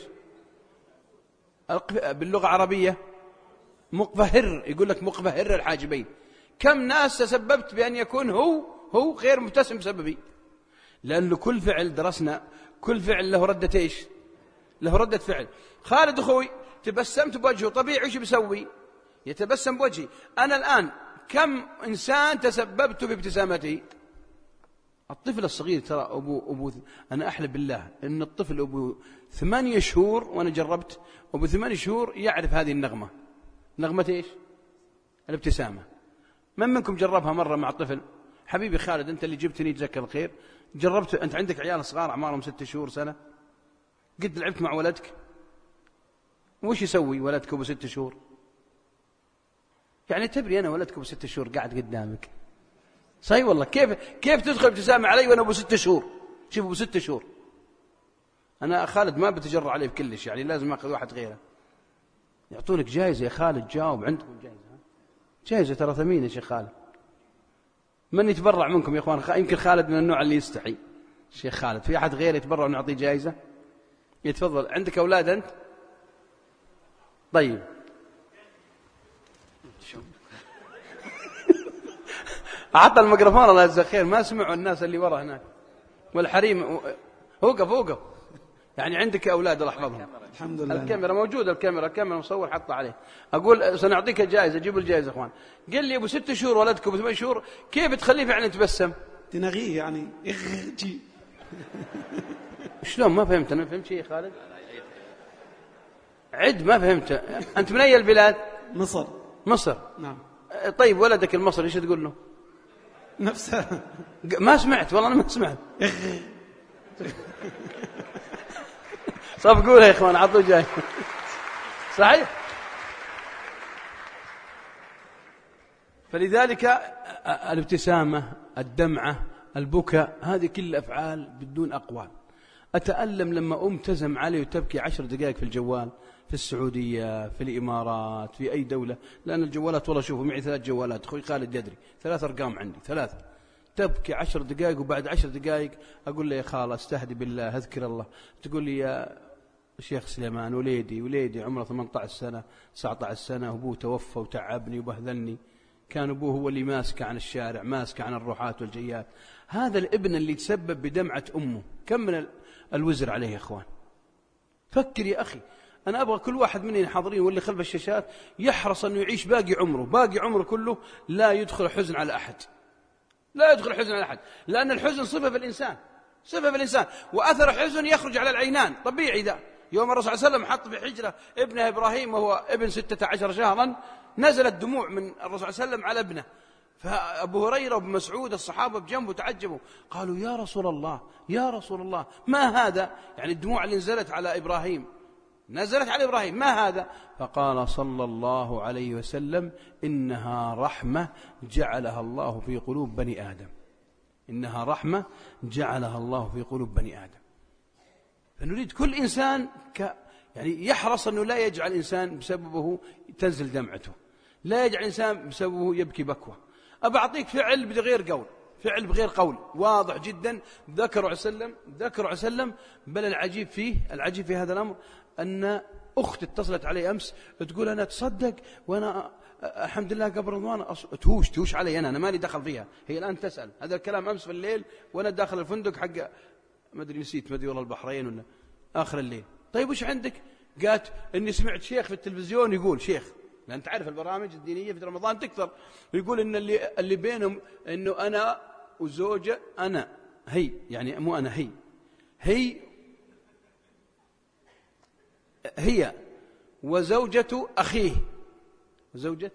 باللغة العربية مقبهر، يقول لك مقبهر الحاجبين. كم ناس تسببت بأن يكون هو هو غير مبتسم بسببي؟ لأن كل فعل درسنا كل فعل له ردة إيش؟ له ردة فعل. خالد أخوي تبسمت بوجهه، طبيعي إيش بيسوي؟ يتبسم بوجهي. أنا الآن كم إنسان تسببت بابتسامته؟ الطفل الصغير ترى أبو أبو أنا أحلف بالله إن الطفل أبو ثمانية شهور وأنا جربت أبو ثمانية شهور يعرف هذه النغمة. نغمة إيش؟ الابتسامة. من منكم جربها مرة مع طفل؟ حبيبي خالد أنت اللي جبتني جزاك الله خير، جربت أنت عندك عيال صغار أعمارهم ست شهور سنة، قد لعبت مع ولدك؟ وش يسوي ولدك أبو ست شهور؟ يعني تبري أنا ولدك أبو ست شهور قاعد قدامك، صحيح والله، كيف كيف تدخل ابتسامة علي وأنا أبو ست شهور؟ شوف أبو ست شهور أنا خالد ما بتجرع عليه بكلش، يعني لازم أخذ واحد غيره. يعطونك جائزة يا خالد، جاوب عندكم جائزة، جائزة ترى ثمينة يا شيخ خالد. من يتبرع منكم يا إخوان؟ يمكن خالد من النوع اللي يستحي. شيخ خالد في أحد غير يتبرع ونعطيه جائزة؟ يتفضل. عندك أولاد أنت؟ طيب أعطى الميكروفون الله يجزاه خير، ما سمعوا الناس اللي ورا هناك والحريم. وقف وقف، يعني عندك أولاد الله يحفظهم؟ الحمد لله. الكاميرا موجودة، الكاميرا الكاميرا مصور حطها عليه. أقول سنعطيك جائزة، جيبوا الجائزة أخوان. قل لي أبو ست شهور ولدك أبو ثمان شهور كيف تخليه فعلا يتبسم؟ تنغيه يعني إغتي. شلون؟ ما فهمت. أنا فهمت شيء خالد؟ عد ما فهمت. أنت من أي البلاد؟ مصر. مصر نعم. طيب ولدك المصري ايش تقول له؟ نفسها. ما سمعت والله، أنا ما سمعت. صف قولها يا إخوان، عطوا جاي. صحيح. فلذلك الابتسامة، الدمعة، البكاء، هذه كل أفعال بدون أقوال. أتألم لما أم تزم علي وتبكي عشر دقائق في الجوال، في السعودية، في الإمارات، في أي دولة، لأن الجوالات والله شوفوا معي ثلاث جوالات، أخوي خالد يدري ثلاث أرقام عندي ثلاثة، تبكي عشر دقائق وبعد عشر دقائق أقول لي يا خالة استهدي بالله أذكر الله، تقول لي يا شيخ سليمان وليدي وليدي عمره ثمانية عشر سنة تسعة عشر سنة وأبوه توفى وتعبني وبهذلني، كان أبوه هو اللي ماسك عن الشارع ماسك عن الروحات والجيات، هذا الابن اللي تسبب بدمعة أمه كم من الوزر عليه يا أخوان. فكر يا أخي، أنا أبغى كل واحد مني الحاضرين واللي خلف الشاشات يحرص أنه يعيش باقي عمره باقي عمره كله لا يدخل حزن على أحد، لا يدخل حزن على أحد، لأن الحزن صفة في الإنسان، صفة في الإنسان، وأثر حزن يخرج على العينان طبيعي. ذا يوم الرسول صلى الله عليه وسلم حط في حجرة ابنه إبراهيم وهو ابن ستة عشر شهرا، نزلت دموع من الرسول صلى الله عليه وسلم على ابنه، فأبو هريرة وابن مسعود الصحابة بجنبه تعجبوا، قالوا يا رسول الله يا رسول الله ما هذا؟ يعني الدموع اللي نزلت على إبراهيم نزلت على إبراهيم ما هذا؟ فقال صلى الله عليه وسلم إنها رحمة جعلها الله في قلوب بني آدم، إنها رحمة جعلها الله في قلوب بني آدم. فنريد كل إنسان ك يعني يحرص أنه لا يجعل إنسان بسببه تنزل دمعته، لا يجعل إنسان بسببه يبكي بكوة. أبى أعطيك فعل بغير قول، فعل بغير قول واضح جدا ذكره عليه وسلم ذكره عليه وسلم. بل العجيب فيه العجيب في هذا الأمر أن أخت اتصلت علي أمس تقول أنا تصدق وأنا الحمد لله قبل رمضان أص... تهوش تهوش علي أنا أنا مالي دخل فيها، هي الآن تسأل هذا الكلام أمس في الليل وأنا داخل الفندق حق ما أدري نسيت ما أدري والله البحرين ولا آخر الليل. طيب وش عندك؟ قالت إني سمعت شيخ في التلفزيون يقول شيخ، لأن تعرف البرامج الدينية في رمضان تكثر، يقول إن اللي اللي بينهم إنه أنا وزوجة أنا هي يعني مو أنا هي هي هي وزوجة أخيه زوجة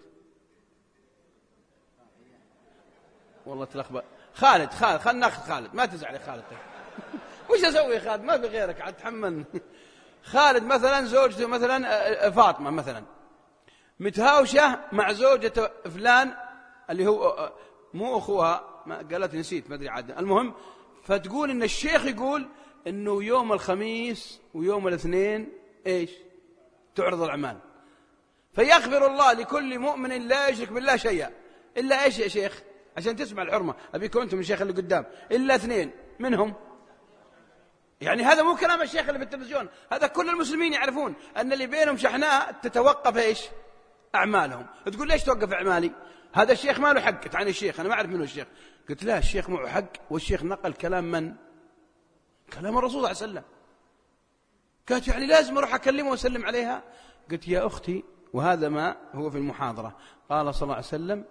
والله تلخبط خالد خالد خلنا ناخذ خالد ما تزعل يا خالد وش أسوي يا خالد ما في غيرك عاد تحملني. خالد مثلا زوجته مثلا فاطمة مثلا متهاوشة مع زوجة فلان اللي هو مو أخوها ما قالت نسيت ما أدري عاد المهم، فتقول إن الشيخ يقول إنه يوم الخميس ويوم الاثنين إيش تعرض الأعمال، فيغفر الله لكل مؤمن لا يشرك بالله شيئا إلا إيش يا شيخ عشان تسمع الحرمة أبيكم أنتم الشيخ اللي قدام إلا اثنين منهم. يعني هذا مو كلام الشيخ اللي في التلفزيون، هذا كل المسلمين يعرفون أن اللي بينهم شحناء تتوقف إيش أعمالهم. تقول ليش توقف أعمالي؟ هذا الشيخ ما له حق. تعني الشيخ أنا ما أعرف منه الشيخ. قلت لا الشيخ معه حق، والشيخ نقل كلام من؟ كلام الرسول صلى الله عليه وسلم. قالت يعني لازم أروح أكلمه وأسلم عليها؟ قلت يا أختي وهذا ما هو في المحاضرة، قال صلى الله عليه وسلم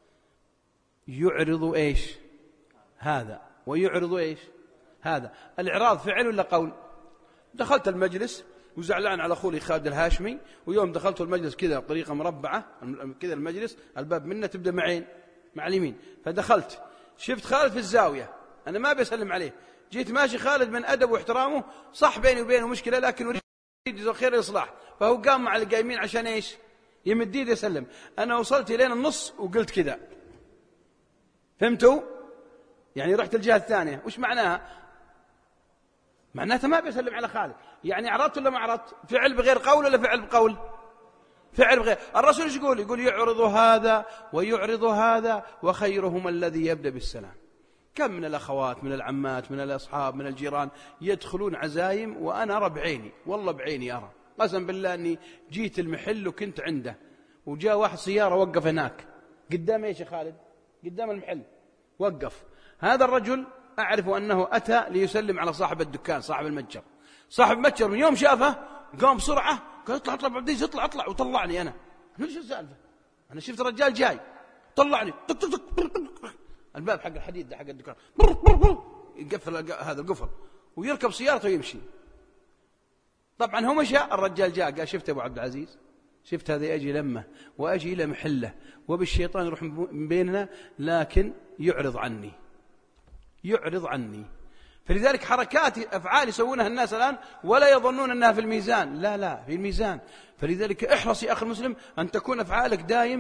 يعرض إيش هذا ويعرض إيش هذا. الإعراض فعل ولا قول؟ دخلت المجلس وزعلان على أخوي خالد الهاشمي، ويوم دخلت المجلس كذا بطريقة مربعة كذا المجلس الباب منه تبدأ معين مع اليمين، فدخلت شفت خالد في الزاوية أنا ما بيسلم عليه، جيت ماشي خالد من أدب واحترامه صح بيني وبينه مشكلة لكن أريد يجزو خير الإصلاح، فهو قام مع القايمين عشان إيش يمد يده يسلم. أنا وصلت إلين النص وقلت كذا، فهمتوا؟ يعني رحت الجهة الثانية. وش معناها؟ معناته ما بيسلم على خالد، يعني عرضت ولا ما عرضت؟ فعل بغير قول ولا فعل بقول؟ فعل بغير. الرسول ايش يقول؟ يقول يعرض هذا ويعرض هذا وخيرهما الذي يبدأ بالسلام. كم من الأخوات من العمات من الأصحاب من الجيران يدخلون عزايم وأنا أرى بعيني، والله بعيني أرى، قسم بالله أني جيت المحل وكنت عنده وجاء واحد سيارة وقف هناك قدام إيش يا خالد؟ قدام المحل وقف. هذا الرجل أعرف أنه أتى ليسلم على صاحب الدكان صاحب المتجر. صاحب المتجر من يوم شافه قام بسرعة قال اطلع اطلع عبدالعزيز اطلع اطلع وطلعني. أنا ليش السالفة؟ أنا شفت رجال جاي طلعني طق طق طق الباب حق الحديد ده حق الدكان يقفل هذا القفل ويركب سيارته ويمشي. طبعا هو مشى الرجال جاء قال شفت أبو عبد العزيز شفت هذا أجي لمه وأجي إلى محله وبالشيطان يروح من بيننا لكن يعرض عني يعرض عني. فلذلك حركات أفعال يسوونها الناس الآن ولا يظنون أنها في الميزان، لا لا في الميزان. فلذلك احرص يا أخي المسلم أن تكون أفعالك دائم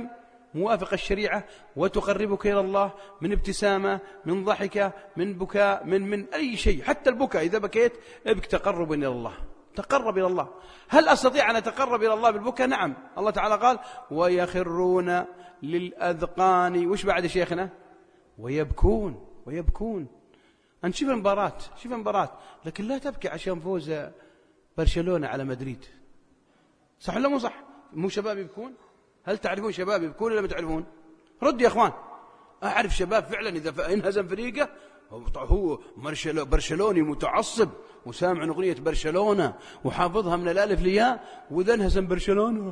موافقة الشريعة وتقربك إلى الله، من ابتسامة، من ضحكة، من بكاء، من من أي شيء. حتى البكاء إذا بكيت ابك تقربا إلى الله، تقرب إلى الله. هل أستطيع أن أتقرب إلى الله بالبكاء؟ نعم. الله تعالى قال ويخرون للأذقان، وش بعد شيخنا؟ ويبكون ويبكون. أنت شوف المباراة، شوف المباراة، لكن لا تبكي عشان فوز برشلونة على مدريد، صح ولا مو صح؟ مو شباب يبكون؟ هل تعرفون شباب يبكون ولا ما تعرفون؟ رد يا أخوان. أعرف شباب فعلا إذا انهزم فريقه هو برشلوني متعصب وسامع أغنية برشلونة وحافظها من الألف لياء، وإذا انهزم برشلونة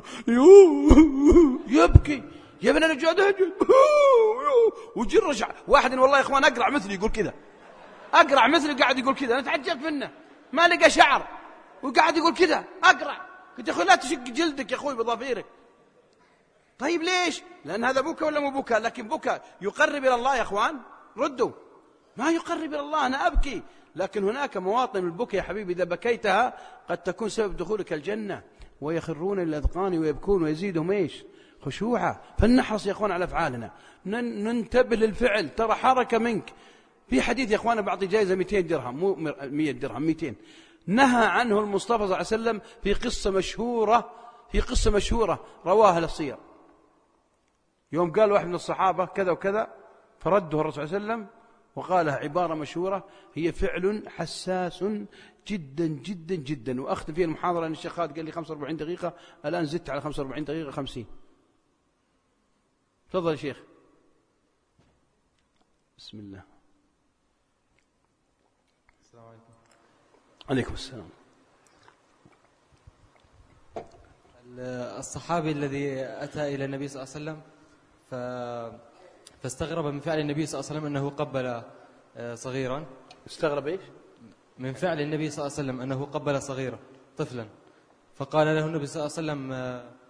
يبكي. يا ابن الجاد وجرش. واحد والله يا إخوان أقرع مثلي يقول كذا، أقرع مثلي قاعد يقول كذا، أنا تعجبت منه، ما لقى شعر وقاعد يقول كذا أقرع. قلت يا أخوي لا تشق جلدك يا أخوي بضافيرك. طيب ليش؟ لأن هذا بكى ولا مو بكى؟ لكن بكى يقرب إلى الله يا أخوان، ردوا. ما يقرب إلى الله، أنا أبكي، لكن هناك مواطن البكى يا حبيبي إذا بكيتها قد تكون سبب دخولك الجنة. ويخرون للأذقان ويبكون ويزيدهم إيش؟ خشوعا. فلنحرص يا أخوان على أفعالنا، ننتبه للفعل، ترى حركة منك. في حديث يا أخوان بعطي جائزة مئتين درهم، مو مئة درهم، مئتين، نهى عنه المصطفى صلى الله عليه وسلم في قصة مشهورة، في قصة مشهورة رواها للسير. يوم قال واحد من الصحابة كذا وكذا، فرده الرسول صلى الله عليه وسلم وقالها عبارة مشهورة هي فعل حساس جدا جدا جدا. وأختم فيها المحاضرة أن الشيخ خالد قال لي خمسة وأربعين دقيقة، الآن زدت على خمسة وأربعين دقيقة خمسين. تفضل يا شيخ. بسم الله. السلام عليكم. عليكم السلام. الصحابي الذي أتى إلى النبي صلى الله عليه وسلم ف... فاستغرب من فعل النبي صلى الله عليه وسلم أنه قبل صغيرا. استغرب إيش؟ من فعل النبي صلى الله عليه وسلم أنه قبل صغيرا طفلا، فقال له النبي صلى الله عليه وسلم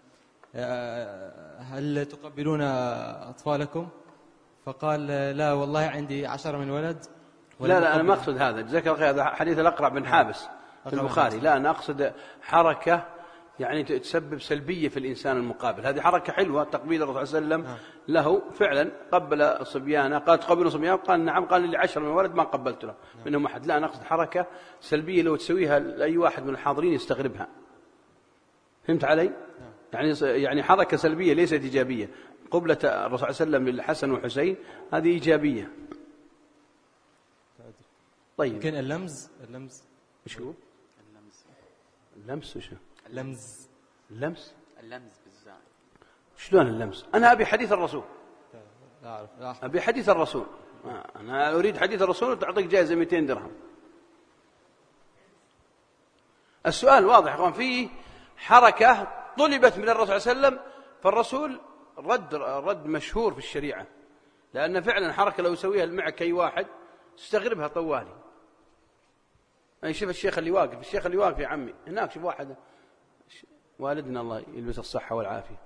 هل تقبلون أطفالكم؟ فقال لا والله عندي عشرة من ولد. لا لا أنا ما أقصد هذا، جزاك الله خير، هذا حديث الأقرع بن حابس في البخاري. لا أنا أقصد حركة يعني تسبب سلبية في الإنسان المقابل. هذه حركة حلوة، تقبيل الرسول صلى الله عليه وسلم له فعلا، قبل صبيانه، قال تقبلوا صبيانه؟ قال نعم. قال لي عشر من ولد ما قبلت له منهم أحد. لا نقصد حركة سلبية لو تسويها لأي واحد من الحاضرين يستغربها. فهمت علي؟ يعني يعني حركة سلبية ليست إيجابية. قبلة الرسول صلى الله عليه وسلم للحسن والحسين هذه إيجابية. طيب يمكن اللمز. اللمز وش هو؟ اللمس. اللمس وش؟ اللمز. اللمس. اللمز بالزاي. شلون اللمس؟ أنا أبي حديث الرسول. لا أعرف. لا أعرف. أبي حديث الرسول. أنا أريد حديث الرسول وتعطيك جائزة مئتين درهم. السؤال واضح يا أخوان. فيه حركة طلبت من الرسول صلى الله عليه وسلم، فالرسول رد رد مشهور في الشريعة، لأن فعلا حركة لو يسويها معك أي واحد تستغربها طوالي. أنا شوف الشيخ اللي واقف، الشيخ اللي واقف يا عمي هناك، شوف واحد والدنا الله يلبس الصحة والعافية.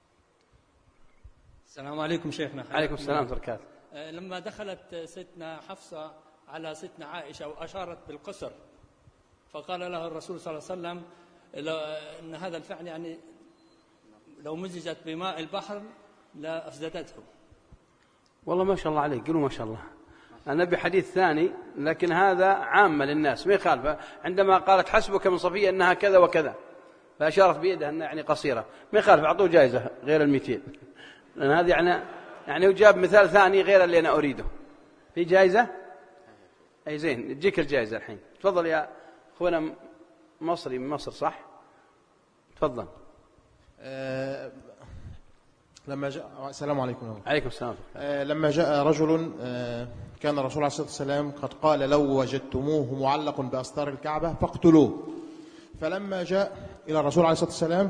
السلام عليكم شيخنا. عليكم السلام وبركاته. لما دخلت ستنا حفصة على ستنا عائشة وأشارت بالقصر، فقال لها الرسول صلى الله عليه وسلم إن هذا الفعل يعني لو مزجت بماء البحر لا أفسدته. والله ما شاء الله عليك، قولوا ما شاء الله. أنا بحديث ثاني لكن هذا عامة للناس ما يخالف. عندما قالت حسبك من صفية أنها كذا وكذا فأشارت بيدها أنها يعني قصيرة، ما يخالف، أعطوه جائزة غير المئتين، لأن هذه يعني يعني وجاب مثال ثاني غير اللي أنا أريده. في جائزة؟ أي زين، تجيك الجائزة الحين. تفضل يا أخونا مصري من مصر صح؟ تفضل. أه لما جاء السلام عليكم. عليكم السلام. أه لما جاء رجل أه كان الرسول عليه الصلاة والسلام قد قال لو وجدتموه معلق بأستار الكعبة فاقتلوه. فلما جاء إلى الرسول عليه الصلاة والسلام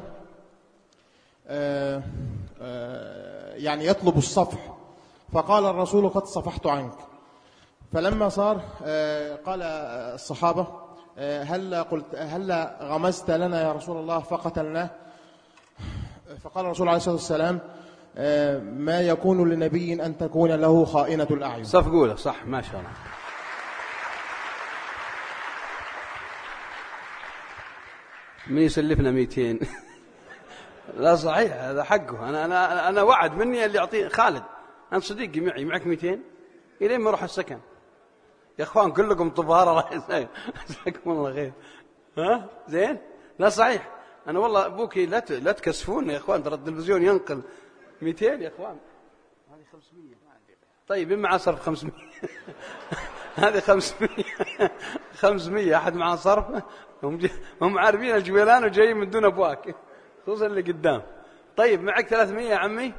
أه أه يعني يطلب الصفح، فقال الرسول قد صفحت عنك. فلما صار أه قال الصحابة أه هل قلت هل غمزت لنا يا رسول الله فقتلناه؟ فقال الرسول عليه الصلاة والسلام ما يكون لنبي أن تكون له خائنة الأعين. صف قوله صح ما شاء الله. من يسلفنا مئتين لا صحيح هذا حقه. أنا أنا أنا وعد مني اللي يعطيه خالد. أنا صديقي معي معك مئتين إلين ما أروح السكن. يا إخوان كلكم طفارة الله يسعدكم الله خير. ها زين؟ لا صحيح. أنا والله أبوكي لا لا تكسفون يا إخوان، ترى التلفزيون ينقل مئتين يا إخوان. هذه خمسمية. طيب بمع صرف خمسمية. هذه خمسمية. خمسمية أحد مع صرف. هم هم عارفين الجبيلان وجايين من دون أبواك، خصوصا اللي قدام. طيب معك ثلاثمية يا عمي؟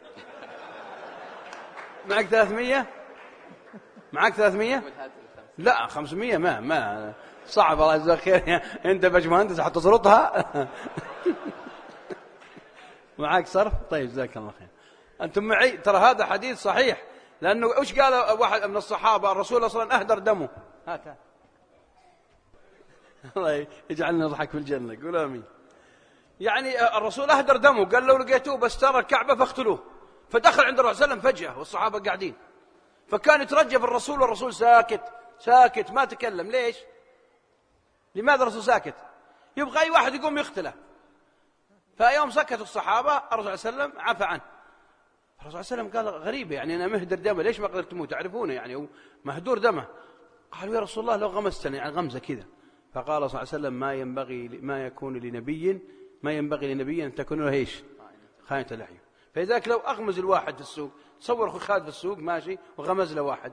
معك ثلاثمية؟ معك ثلاثمية؟ لا خمسمية ما ما صعب الله يجزاك خير. أنت باشمهندس حتصرطها. معك صرف؟ طيب جزاك الله خير. أنتم معي. ترى هذا حديث صحيح، لأنه وش قال واحد من الصحابة الرسول صلى الله عليه وسلم أهدر دمه. هكذا. الله يجعلنا نضحك في الجنة. قول آمين. يعني الرسول أهدر دمه، قال لو لقيتوه بستار الكعبة فاقتلوه. فدخل عند الرسول صلى الله عليه وسلم فجأة والصحابة قاعدين، فكان يترجى بالرسول والرسول ساكت ساكت ما تكلم. ليش؟ لماذا الرسول ساكت؟ يبغى أي واحد يقوم يقتله. فيوم سكت الصحابة الرسول صلى الله عليه وسلم عفى عنه. الرسول صلى الله عليه وسلم قال غريبة، يعني أنا مهدر دمه ليش ما قدرت تموت؟ تعرفونه يعني هو مهدور دمه. قالوا يا رسول الله لو غمستني يعني غمزة كذا. فقال صلى الله عليه وسلم ما ينبغي ما يكون لنبي ما ينبغي لنبي أن تكون له ايش؟ خاينة الأعين. فلذلك لو أغمز الواحد في السوق، تصور أخوي خالد في السوق ماشي وغمز له واحد،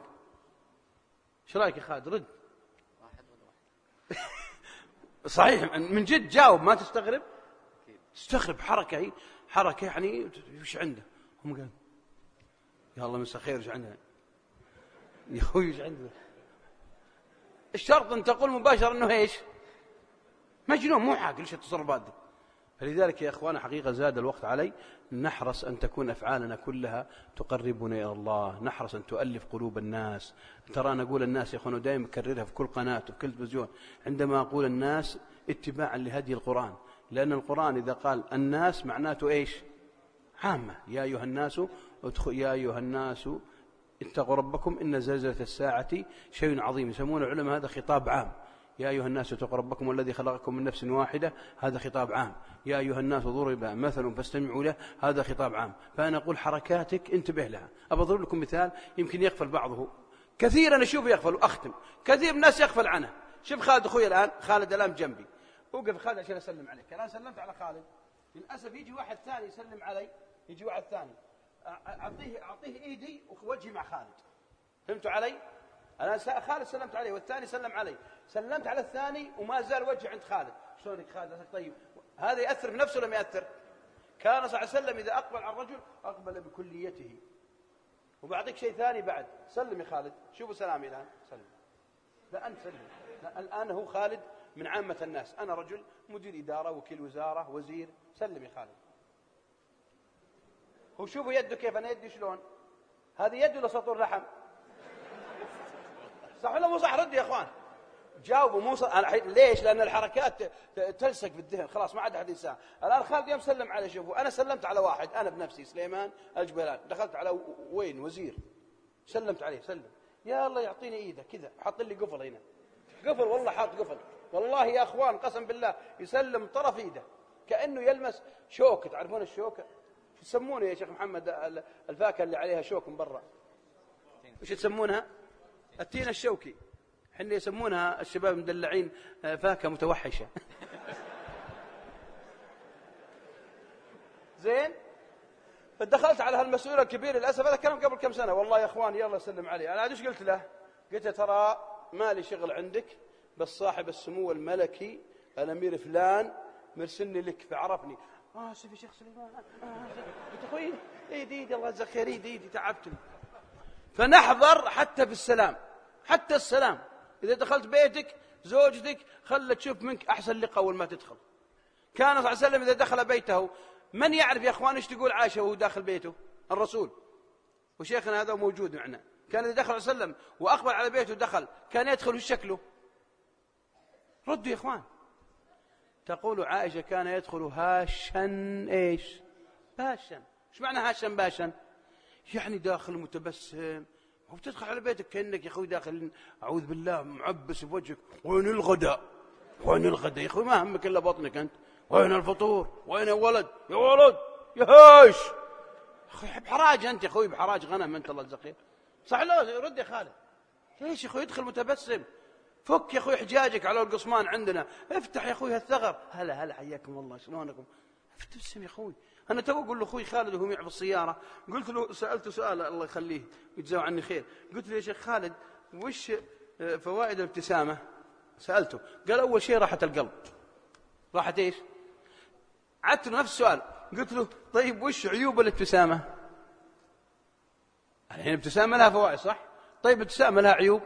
ايش رايك يا خالد؟ رد. واحد ولا واحد؟ صحيح من جد جاوب، ما تستغرب؟ تستغرب حركة هي حركة يعني وش عنده؟ هم قال يا الله مساء خير وش عنده؟ يا أخوي وش عنده؟ الشرط أن تقول مباشرة أنه إيش؟ مجنون مو عاقل. إيش التصرفات دي؟ فلذلك يا أخوانا حقيقة زاد الوقت علي، نحرص أن تكون أفعالنا كلها تقربنا إلى الله، نحرص أن تؤلف قلوب الناس. ترى أنا أقول الناس يا أخوانا دائما أكررها في كل قناة وفي كل تلفزيون، عندما أقول الناس اتباعا لهدي القرآن، لأن القرآن إذا قال الناس معناته إيش؟ عامة. يا أيها الناس ادخل يا أيها الناس اتقوا ربكم إن زلزلة الساعة شيء عظيم. يسمون العلماء هذا خطاب عام. يا أيها الناس اتقوا ربكم الذي خلقكم من نفس واحدة، هذا خطاب عام. يا أيها الناس ضرب مثل فاستمعوا له، هذا خطاب عام. فأنا أقول حركاتك انتبه لها. أبضرب لكم مثال يمكن يغفل بعضه، كثيرا أشوف يغفل وأختم، كثير من الناس يغفل عنه. شوف خالد أخوي الآن، خالد الآن جنبي، أوقف خالد عشان أسلم عليك. الآن سلمت على خالد، للأسف يجي واحد ثاني يسلم علي، يجي واحد ثاني أعطيه أعطيه إيدي ووجهي مع خالد. فهمتوا علي؟ أنا خالد سلمت عليه والثاني سلم علي، سلمت على الثاني وما زال وجهي عند خالد. شلونك خالد؟ طيب هذا يأثر بنفسه ولا ما يأثر؟ كان صلى الله عليه وسلم إذا أقبل على الرجل أقبل بكليته. وبعطيك شيء ثاني بعد، سلم يا خالد. شوفوا سلامي الآن، سلم. لا أنت سلم. لا الآن هو خالد من عامة الناس، أنا رجل مدير إدارة وكيل وزارة وزير، سلم يا خالد. هو شوفوا يده كيف، أنا يدي شلون؟ هذه يده لسطور لحم. صح ولا مو صح؟ رد يا أخوان، جاوبوا. مو صح. أنا ليش؟ لأن الحركات تلصق في الذهن، خلاص ما عاد أحد ينساها. الآن خالد يوم سلم على، شوفوا أنا سلمت على واحد أنا بنفسي سليمان الجبلان، دخلت على وين وزير، سلمت عليه، سلم يا الله يعطيني إيده كذا، حط لي قفل هنا، قفل والله حاط قفل، والله يا أخوان قسم بالله يسلم طرف إيده كأنه يلمس شوكة. تعرفون الشوكة؟ شو يسمونه يا شيخ محمد الفاكهة اللي عليها شوك من برا؟ وش تسمونها؟ التين الشوكي. حين يسمونها الشباب مدلعين فاكهة متوحشة. زين. فدخلت على هالمسؤول الكبير، للأسف هذا كلام قبل كم سنة، والله يا أخوان يلا سلم عليه. أنا ايش قلت له؟ قلت ترى مالي شغل عندك، بس صاحب السمو الملكي الأمير فلان مرسلني لك فعرفني. آه سيدي شيخ سليمان. قلت أخوي ايدي ايدي الله يجزاك خير، ايدي ايدي تعبتني. فنحضر حتى في السلام، حتى السلام. إذا دخلت بيتك زوجتك خلت تشوف منك أحسن لقاء أول ما تدخل. كان صلى الله عليه وسلم إذا دخل بيته، من يعرف يا أخوان إيش تقول عائشة وهو داخل بيته؟ الرسول. وشيخنا هذا موجود معنا، كان إذا دخل صلى الله عليه وسلم وأقبل على بيته دخل، كان يدخل وش شكله؟ ردوا يا أخوان. تقول عائشة كان يدخل هاشا إيش؟ باشا. إيش معنى هاشا باشا؟ يعني داخل متبسم، وبتدخل على بيتك كأنك يا أخوي داخل أعوذ بالله معبس بوجهك، وين الغداء؟ وين الغداء يا أخوي؟ ما همك إلا بطنك أنت، وين الفطور؟ وين يا ولد؟ يا ولد يا هاش أخوي بحراج أنت يا أخوي، بحراج غنم أنت الله الزقير. صح لا رد يا خالد. ليش يا أخوي يدخل متبسم؟ فك يا أخوي حجاجك على القصمان عندنا، افتح يا أخوي هالثغر. هلا هلا حياكم الله شلونكم؟ افتبسم يا أخوي. أنا تو أقول له أخوي خالد وهو معي بالسيارة، قلت له سألته سؤال الله يخليه يجزاه عني خير، قلت له يا شيخ خالد وش فوائد الابتسامة؟ سألته قال أول شيء راحة القلب. راحة إيش؟ عدت له نفس السؤال، قلت له طيب وش عيوب الابتسامة؟ الحين الابتسامة لها فوائد صح؟ طيب الابتسامة لها عيوب؟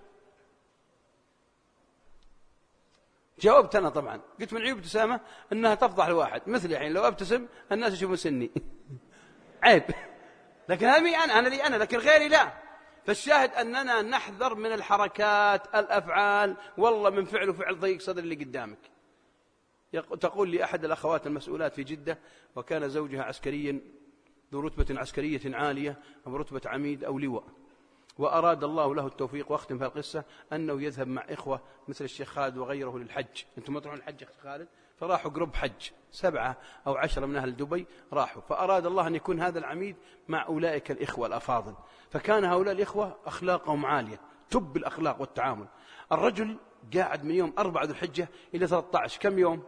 جاوبت أنا طبعا، قلت من عيوب الابتسامة أنها تفضح الواحد، مثل الحين لو أبتسم الناس يشوفون سني عيب، لكن هذه أنا أنا لي أنا لكن غيري لا. فالشاهد أننا نحذر من الحركات الأفعال، والله من فعل وفعل ضيق صدر اللي قدامك. تقول لي أحد الأخوات المسؤولات في جدة، وكان زوجها عسكريا ذو رتبة عسكرية عالية أو رتبة عميد أو لواء، وأراد الله له التوفيق، واختم في القصة أنه يذهب مع إخوة مثل الشيخ خالد وغيره للحج. أنتم ما تروحون الحج يا خالد؟ فراحوا قرب حج سبعة أو عشرة من أهل دبي راحوا، فأراد الله أن يكون هذا العميد مع أولئك الإخوة الأفاضل، فكان هؤلاء الإخوة أخلاقهم عالية تب الأخلاق والتعامل. الرجل قاعد من يوم أربعة ذو الحجة إلى ثلاثة عشر، كم يوم؟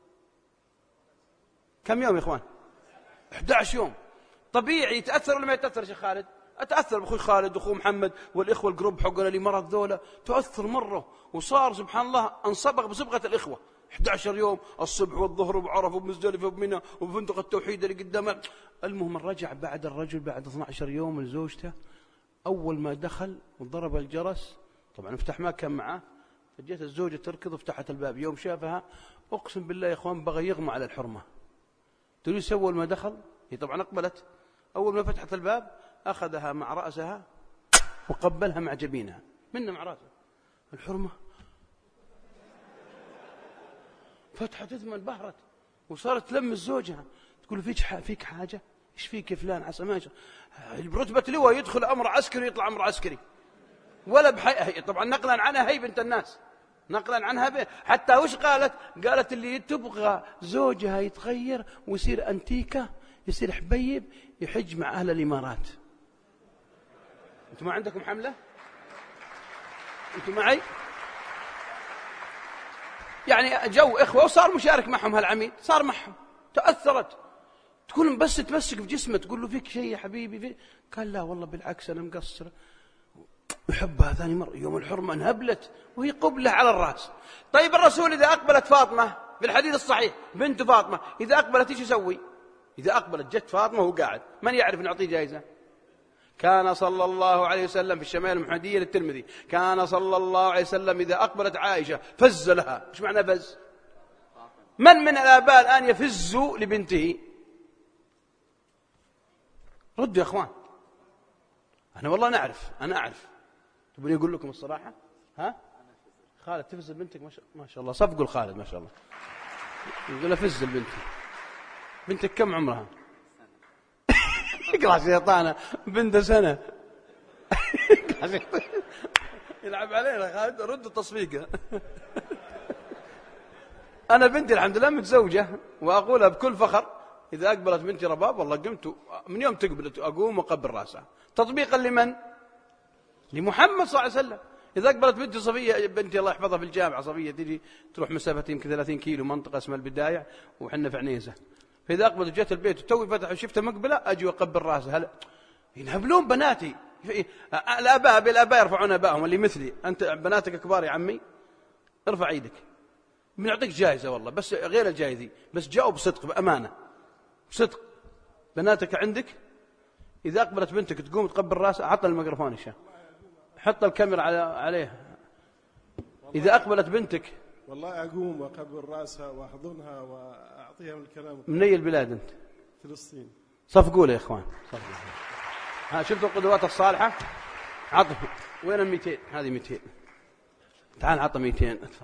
كم يوم يا إخوان؟ أحد عشر يوم. طبيعي يتأثر ولا ما يتأثر يا شيخ خالد؟ أتأثر بأخوي خالد وأخوه محمد والإخوة الجروب حقنا اللي مرض ذولا، تؤثر مرة، وصار سبحان الله انصبغ بصبغة الإخوة. أحد عشر يوم الصبح والظهر وبعرف وبمزدلفة وبمنى وبفندق التوحيد اللي قدامه. المهم رجع بعد الرجل بعد اثني عشر يوم لزوجته، أول ما دخل وضرب الجرس، طبعا مفتاح ما كان معاه، فجت الزوجة تركض وفتحت الباب. يوم شافها أقسم بالله يا إخوان بغى يغمى على الحرمة. تقول سوى أول ما دخل، هي طبعا أقبلت، أول ما فتحت الباب أخذها مع رأسها وقبلها مع جبينها، منه مع رأسها الحرمة. فتحت إثم انبهرت وصارت تلمس زوجها، تقول فيك فيك حاجة؟ إيش فيك يا فلان؟ عسى ما يشعر برتبة لواء يدخل أمر عسكري يطلع أمر عسكري، ولا بحي... طبعا نقلا عنها هي بنت الناس، نقلا عنها بي. حتى وش قالت؟ قالت اللي تبغى زوجها يتغير ويصير أنتيكة، يصير حبيب، يحج مع أهل الإمارات. أنتم ما عندكم حملة؟ أنتم معي؟ يعني جو إخوة وصار مشارك معهم هالعميد، صار معهم، تأثرت، تقول بس تمسك في جسمه، تقول له فيك شيء يا حبيبي فيك؟ قال لا والله بالعكس أنا مقصر. يحبها ثاني مرة يوم الحرمة انهبلت وهي قبلة على الرأس. طيب الرسول إذا أقبلت فاطمة في الحديث الصحيح بنت فاطمة، إذا أقبلت إيش يسوي؟ إذا أقبلت جت فاطمة وهو قاعد، من يعرف نعطيه جائزة؟ كان صلى الله عليه وسلم في الشمائل المحمدية للترمذي، كان صلى الله عليه وسلم إذا أقبلت عائشة فز لها. إيش معنى فز؟ من من الآباء الآن يفز لبنته؟ ردوا يا أخوان، أنا والله نعرف، أنا أعرف. تبوني أقول لكم الصراحة؟ ها؟ خالد تفز بنتك ما شاء, ما شاء الله، صفقوا الخالد ما شاء الله، يقول فز البنت. بنتك كم عمرها؟ اقرأ شيطانة بنت سنة يلعب علينا خالد، رد التصفيقة. أنا بنتي الحمد لله متزوجة، وأقولها بكل فخر إذا أقبلت بنتي رباب والله قمت من يوم تقبلت أقوم وأقبل رأسها تطبيقا لمن؟ لمحمد صلى الله عليه وسلم. إذا أقبلت بنتي صفية، بنتي الله يحفظها في الجامعة صفية، تجي تروح مسافة يمكن ثلاثين كيلو منطقة اسمها البداية وحنا في عنيزة، فإذا أقبلت جت البيت وتوي فتح وشفتها مقبلة أجي وأقبل رأسها. هلا ينهبلون بناتي، الآباء بالآباء يرفعون آبائهم اللي مثلي. أنت بناتك كبار يا عمي ارفع ايدك بنعطيك جائزة والله، بس غير الجائزة، بس جاوب بصدق بأمانة بصدق. بناتك عندك إذا أقبلت بنتك تقوم تقبل رأسها، عطى الميكروفون الشيخ، حط الكاميرا على عليه. إذا أقبلت بنتك والله أقوم وأقبل رأسها وأحضنها وأعطيها من الكلام. من أي البلاد أنت؟ فلسطين. صفقوا لي يا إخوان، صفقوا. ها شفتوا القدوات الصالحة؟ عطوا. وين الميتين؟ هذه ميتين. تعال عطى ميتين. أتفضل.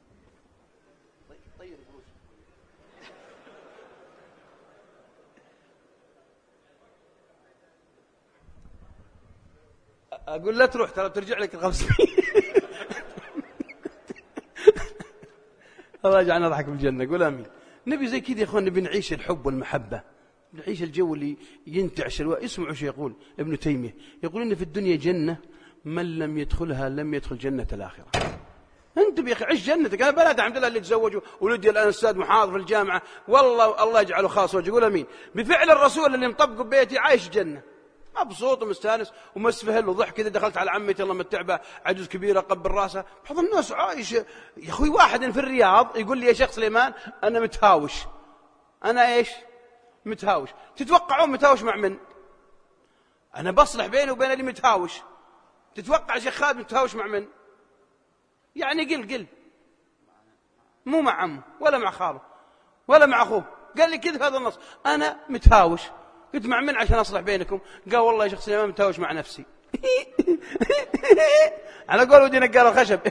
أقول لا تروح ترى ترجع لك الخمسمية. الله يجعلنا نضحك بالجنة. قول آمين. نبي زي كذا يا أخوان، نبي نعيش الحب والمحبة، نعيش الجو اللي ينتعش الوقت. اسمعوا شو يقول ابن تيمية، يقول إن في الدنيا جنة من لم يدخلها لم يدخل جنة الآخرة. أنت بيخ عيش جنتك. أنا بلاد الحمد لله اللي تزوجوا ولدي الآن أستاذ محاضر في الجامعة، والله الله يجعله خاص وجه، يقول أمين. بفعل الرسول اللي مطبقه ببيتي عايش جنة، مبسوط ومستانس ومسفهل وضحك كذا. دخلت على عمتي الله متعبة عجوز كبيرة قبل راسها، بعض الناس عايش. يا أخوي واحد في الرياض يقول لي يا شيخ سليمان أنا متهاوش. أنا إيش متهاوش؟ تتوقعون متهاوش مع من؟ أنا بصلح بيني وبين اللي متهاوش. تتوقع شيخ خالد متهاوش مع من؟ يعني قل قل مو مع عمه ولا مع خاله ولا مع أخوه. قال لي كذا هذا النص، أنا متهاوش. قلت مع من عشان أصلح بينكم؟ قال والله يا شيخ سليمان متهاوش مع نفسي. على قول ودي نقال الخشب.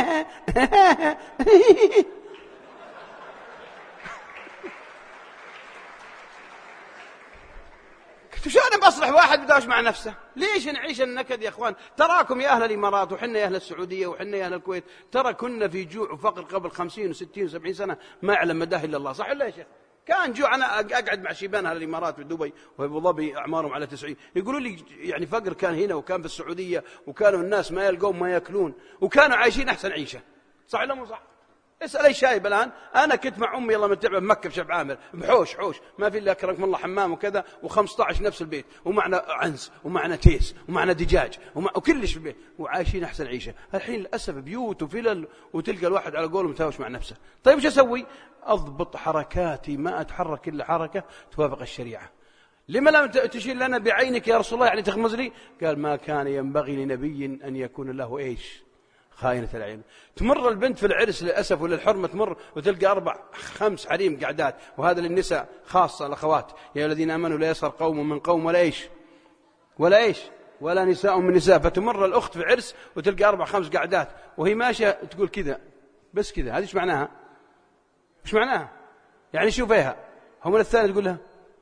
شو أنا بصلح واحد بداش مع نفسه؟ ليش نعيش النكد يا أخوان؟ تراكم يا أهل الإمارات وحنا يا أهل السعودية وحنا يا أهل الكويت، ترى كنا في جوع وفقر قبل خمسين وستين وسبعين سنة ما يعلم مداه إلا الله. صح ولا يا شيخ؟ كان جوع. أنا أقعد مع شيبان أهل الإمارات في دبي وأبو ظبي أعمارهم على تسعين، يقولوا لي يعني فقر كان هنا وكان في السعودية، وكانوا الناس ما يلقون ما يأكلون، وكانوا عايشين أحسن عيشة. صح ولا مو صح؟ اسأل أي شايب الآن. أنا كنت مع أمي الله متعبة بمكة في شعب عامر بحوش حوش، ما في إلا أكرمكم الله حمام وكذا، وخمسة عشر نفس البيت، ومعنا عنز ومعنا تيس ومعنا دجاج ومع... وكلش في البيت، وعايشين أحسن عيشة. الحين للأسف بيوت وفلل، وتلقى الواحد على قوله متهاوش مع نفسه. طيب وش أسوي؟ أضبط حركاتي، ما أتحرك إلا حركة توافق الشريعة. لما لم تشير لنا بعينك يا رسول الله يعني تغمز لي؟ قال ما كان ينبغي لنبي أن يكون له إيش؟ خائنة العين. تمر البنت في العرس للأسف ولا الحرمة تمر وتلقى أربع خمس حريم قعدات، وهذا للنساء خاصة الأخوات. يا الذين آمنوا لا يسخر قوم من قوم ولا إيش ولا إيش ولا نساء من نساء. فتمر الأخت في عرس وتلقى أربع خمس قعدات وهي ماشية تقول كذا بس كذا. هذه إيش معناها؟ إيش معناها؟ يعني شو فيها؟ هم من الثاني تقول لها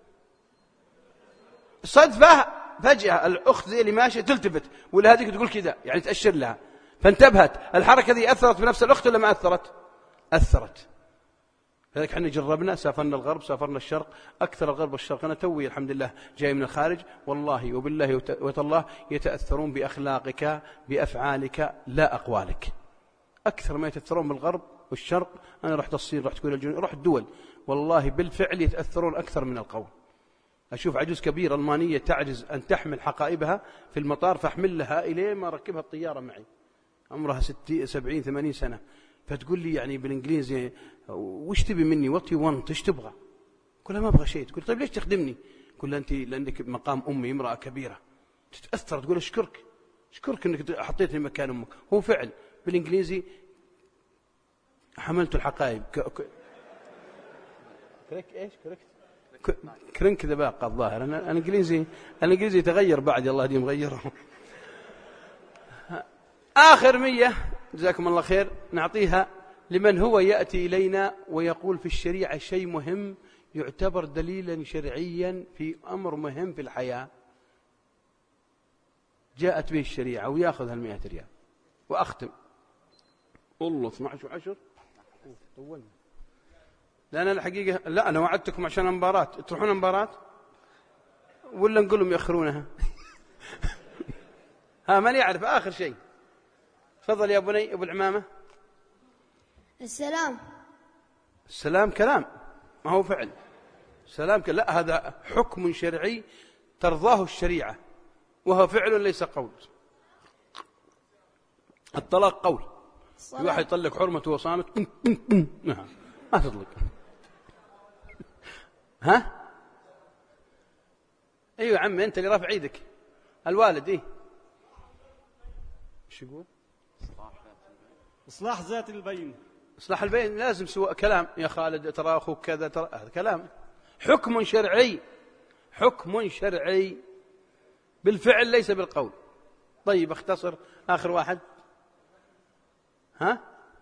صدفة، فجأة الأخت زي اللي ماشية تلتفت ولا هذيك تقول كذا، يعني تأشر لها. فانتبهت. الحركة دي أثرت بنفس الأخت ولا ما أثرت؟ أثرت. لذلك احنا جربنا، سافرنا الغرب سافرنا الشرق، أكثر الغرب والشرق. أنا توي الحمد لله جاي من الخارج، والله وبالله وتالله يتأثرون بأخلاقك بأفعالك لا أقوالك، أكثر ما يتأثرون بالغرب والشرق. أنا رحت الصين، رحت كوريا الجنوبية، رحت دول، والله بالفعل يتأثرون أكثر من القول. أشوف عجوز كبيرة ألمانية تعجز أن تحمل حقائبها في المطار، فأحمل لها إليه ما ركبها الطيارة معي، عمرها ستين سبعين ثمانين سنة. فتقول لي يعني بالإنجليزي وش تبي مني؟ وات يو وانت؟ إيش تبغى؟ أقول لها ما أبغى شيء. تقول طيب ليش تخدمني؟ أقول لها أنت لأنك مقام أمي امرأة كبيرة. تتأثر تقول أشكرك أشكرك أنك حطيتني مكان أمك. هو فعل بالإنجليزي حملت الحقائب كريك إيش كريك كرنك ذا باقى الظاهر. أنا الإنجليزي الإنجليزي تغير بعد، الله دي مغيره. آخر مية جزاكم الله خير نعطيها لمن هو يأتي إلينا ويقول في الشريعة شيء مهم يعتبر دليلا شرعيا في أمر مهم في الحياة، جاءت به الشريعة ويأخذ هالمئة ريال. وأختم والله اثني عشر وعشر طولنا. لأن الحقيقة لا أنا وعدتكم عشان المباراة تروحون المباراة ولا نقول لهم يأخرونها. ها من يعرف آخر شيء؟ تفضل يا بني أبو العمامة. السلام. السلام كلام ما هو فعل. سلام كلام لا، هذا حكم شرعي ترضاه الشريعة وهو فعل ليس قول. الطلاق قول. واحد يطلق حرمته وصامت ما تطلق. ها ايوه عمي انت اللي رافع ايدك. الوالد ايه ايش يقول؟ إصلاح ذات البين. إصلاح البين لازم سوى كلام يا خالد ترى أخوك كذا ترى، هذا كلام حكم شرعي، حكم شرعي بالفعل ليس بالقول. طيب اختصر آخر واحد. ها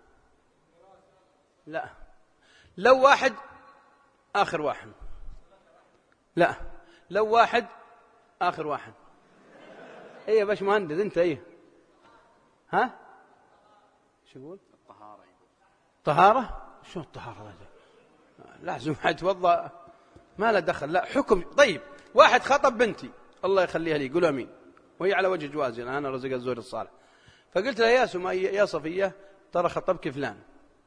لا لو واحد آخر واحد لا لو واحد آخر واحد. ايه يا باش مهندس انت ايه ها شو يقول؟ الطهارة. طهارة؟ شو الطهارة هذا؟ لازم يتوضأ، ما له دخل، لا حكم. طيب واحد خطب بنتي الله يخليها لي، قولوا امين، وهي على وجه جوازي، انا رزق الزوج الصالح، فقلت لها يا سمية يا صفية ترى خطبك فلان،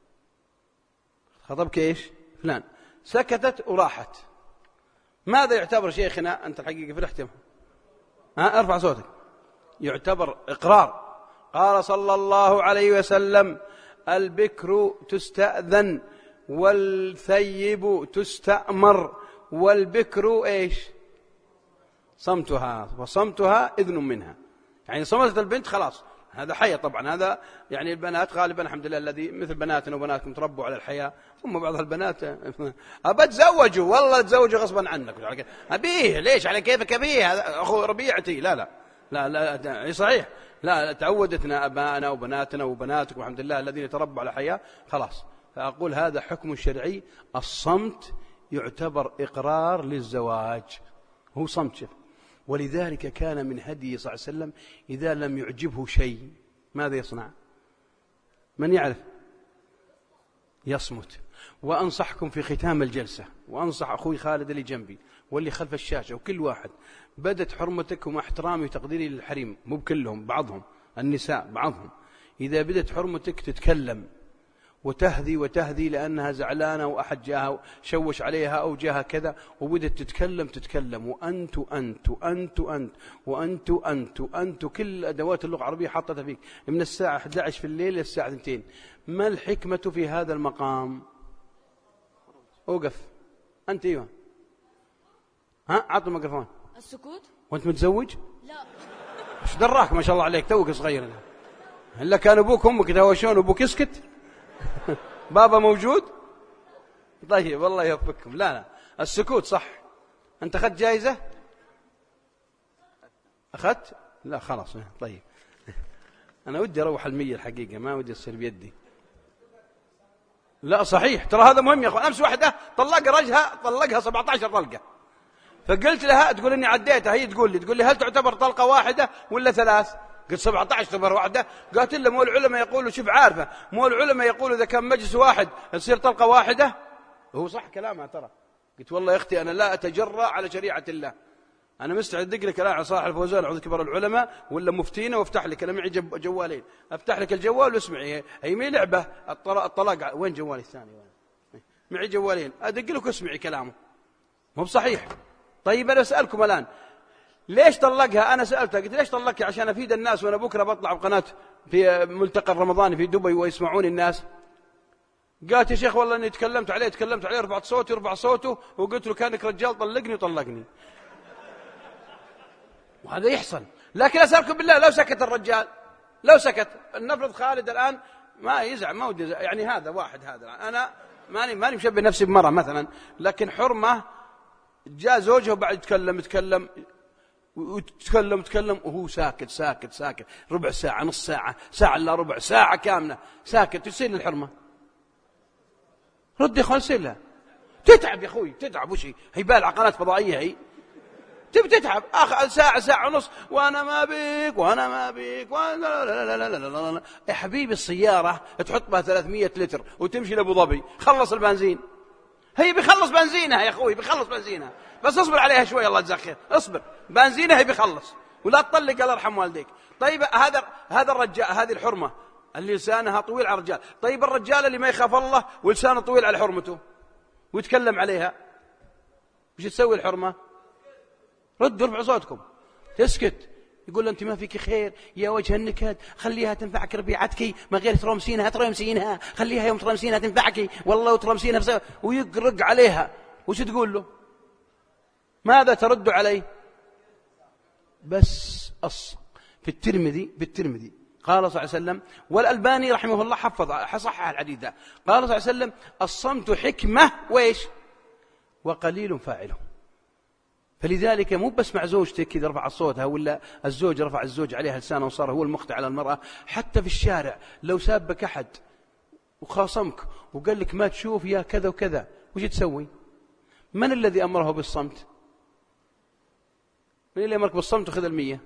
خطبك ايش فلان، سكتت وراحت، ماذا يعتبر شيخنا؟ انت الحقيقة فرحتم، ها ارفع صوتك. يعتبر اقرار. قال صلى الله عليه وسلم البكر تستأذن والثيب تستأمر والبكر ايش صمتها، وصمتها إذن منها، يعني صمتت البنت خلاص، هذا حياة. طبعا هذا يعني البنات غالبا الحمد لله الذي مثل بناتنا وبناتكم تربوا على الحياة، ثم بعض البنات أبا تزوجوا، والله تزوجوا غصبا عنك، أبيه ليش على كيفك أبيه، هذا أخو ربيعتي، لا لا لا لا صحيح، لا تعودتنا أباءنا وبناتنا وبناتكم الحمد لله الذين تربوا على الحياة خلاص. فأقول هذا حكم شرعي، الصمت يعتبر إقرار للزواج، هو صمت شف. ولذلك كان من هدي صلى الله عليه وسلم إذا لم يعجبه شيء ماذا يصنع؟ من يعرف؟ يصمت. وأنصحكم في ختام الجلسة، وأنصح أخوي خالد اللي جنبي واللي خلف الشاشة وكل واحد، بدت حرمتكم واحترامي وتقديري للحريم، مو بكلهم، بعضهم النساء بعضهم، إذا بدت حرمتك تتكلم وتهذي وتهذي لأنها زعلانة وأحد جاها شوش عليها أو جاها كذا وبدت تتكلم تتكلم وأنت أنت وأنت أنت وأنت أنت وأنت كل أدوات اللغة العربية حطتها فيك من الساعة إحدى عشر في الليل للساعة اثنتين. ما الحكمة في هذا المقام؟ أوقف أنت. أيوة ها عطوا الميكروفون. السكوت. وأنت متزوج؟ لا. إيش دراك ما شاء الله عليك توك صغير، إلا كان أبوك وأمك يتهاوشون وأبوك يسكت بابا موجود. طيب والله يوفقكم. لا لا السكوت صح. أنت أخذت جائزة؟ أخذت؟ لا خلاص. طيب أنا ودي أروح المية الحقيقة، ما ودي أصير بيدي. لا صحيح ترى هذا مهم يا أخوان. أمس واحدة طلق رجها طلقها سبعة عشر طلقة، فقلت لها تقول إني عديتها، هي تقول لي تقول لي هل تعتبر طلقة واحدة ولا ثلاث؟ قلت سبعة عشر تعتبر واحدة. قالت إلا مو العلماء يقولوا، شوف عارفة مو العلماء يقولوا إذا كان مجلس واحد تصير طلقة واحدة. هو صح كلامها ترى. قلت والله يا أختي أنا لا أتجرأ على شريعة الله، أنا مستعد أدق لك الآن صاحب الفوزان عضو كبار العلماء ولا مفتينا وافتح لك، أنا معي جوالين أفتح لك الجوال واسمعي، هي مي لعبة الطلاق. وين جوالي الثاني؟ معي جوالين أدق لك واسمعي كلامه، مو بصحيح. طيب أنا أسألكم الآن ليش طلقها؟ أنا سألتها قلت ليش طلقها؟ عشان أفيد الناس وأنا بكرة بطلع بقناة في ملتقى الرمضاني في دبي ويسمعوني الناس. قالت يا شيخ والله أني تكلمت عليه تكلمت عليه رفعت صوتي رفع صوته وقلت له كانك رجال طلقني وطلقني. وهذا يحصل. لكن أسألكم بالله لو سكت الرجال، لو سكت نفرض خالد الآن ما يزعل ما ودي يعني هذا واحد هذا أنا ماني ماني مشبه نفسي بمرة مثلا، لكن حرمة جاء زوجها وبعد يتكلم يتكلم وتكلم تكلم وهو ساكت ساكت ساكت ربع ساعة نص ساعة ساعة إلا ربع ساعة كاملة ساكت، يصير للحرمة رد يا أخوان يصير لها تتعب يا أخوي تتعب. وشي هي بالع قناة فضائية هي تبي تتعب أخ ساعة ساعة ونص وأنا ما بيك وأنا ما بيك وأنا لا لا لا لا لا لا. يا حبيبي السيارة تحط بها ثلاثمية لتر وتمشي لأبو ظبي خلص البنزين، هي بيخلص بنزينها يا أخوي بيخلص بنزينها، بس اصبر عليها شوي الله يجزاك خير اصبر بنزينها هي بيخلص ولا تطلق الله يرحم والديك. طيب هذا هذا الرجال هذه الحرمة اللي لسانها طويل على الرجال. طيب الرجال اللي ما يخاف الله ولسانه طويل على حرمته ويتكلم عليها وش تسوي الحرمة؟ ردوا ارفعوا صوتكم. تسكت يقول له أنت ما فيك خير يا وجه النكد، خليها تنفعك ربيعتك ما غير ترمسينها ترمسينها، خليها يوم ترمسينها تنفعك والله وترمسينها بس... ويقرق عليها. وش تقول له؟ ماذا ترد عليه؟ بس أص في الترمذي بالترمذي قال صلى الله عليه وسلم والألباني رحمه الله حفظ صحح الحديث ده، قال صلى الله عليه وسلم الصمت حكمة وإيش وقليل فاعله. فلذلك مو بس مع زوجتك إذا رفع صوتها ولا الزوج رفع الزوج عليها لسانه وصار هو المقطع على المرأة، حتى في الشارع لو سابك أحد وخاصمك وقال لك ما تشوف يا كذا وكذا وش تسوي؟ من الذي أمره بالصمت؟ من اللي أمرك بالصمت وخذ المية؟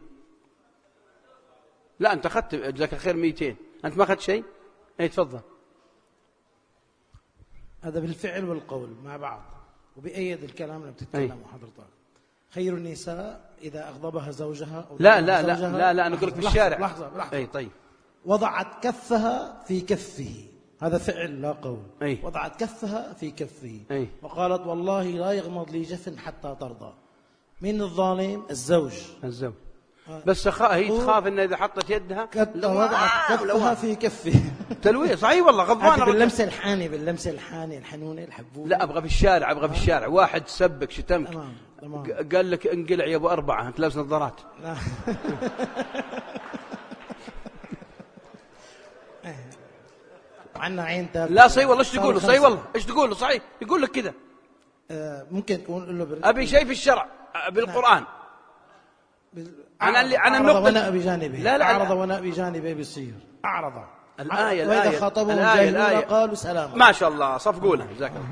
لا أنت أخذت جزاك الخير ميتين، أنت ما أخذت شيء؟ أي تفضل. هذا بالفعل والقول مع بعض، وبأيد الكلام اللي بتتكلمه حضرتك. خير النساء إذا أغضبها زوجها أو لا لا لا زوجها لا لا أنا أقول لك في الشارع. لحظة لحظة. أي طيب. وضعت كفها في كفه، هذا فعل لا قول. أي. وضعت كفها في كفه. أي. وقالت والله لا يغمض لي جفن حتى ترضى. من الظالم؟ الزوج. الزوج. بس أخاها هي تخاف إن إذا حطت يدها وضعت كفها في كفه. تلويه صحيح والله غضبانة. باللمسة الحاني باللمسة الحاني الحنونة الحبوبة. لا أبغى في الشارع، أبغى في الشارع. واحد سبك شتمك تمام. تمام. قال لك انقلع يا أبو أربعة، أنت لابس نظارات. عنا عين تاب. لا صحيح والله. إيش تقول له؟ صحيح والله. إيش تقول له؟ صحيح يقول لك كذا. آه ممكن تقول له بال... أبي شيء في الشرع بالقرآن. بال... عن اللي عن أعرض النقطة. وناء بجانبه. لا لا أعرض وناء بجانبه بيصير. أعرض. الآية وإذا الآية خاطبهم الآية الجاهلون الآية قالوا سلاما. ما شاء الله صفقونا جزاك الله.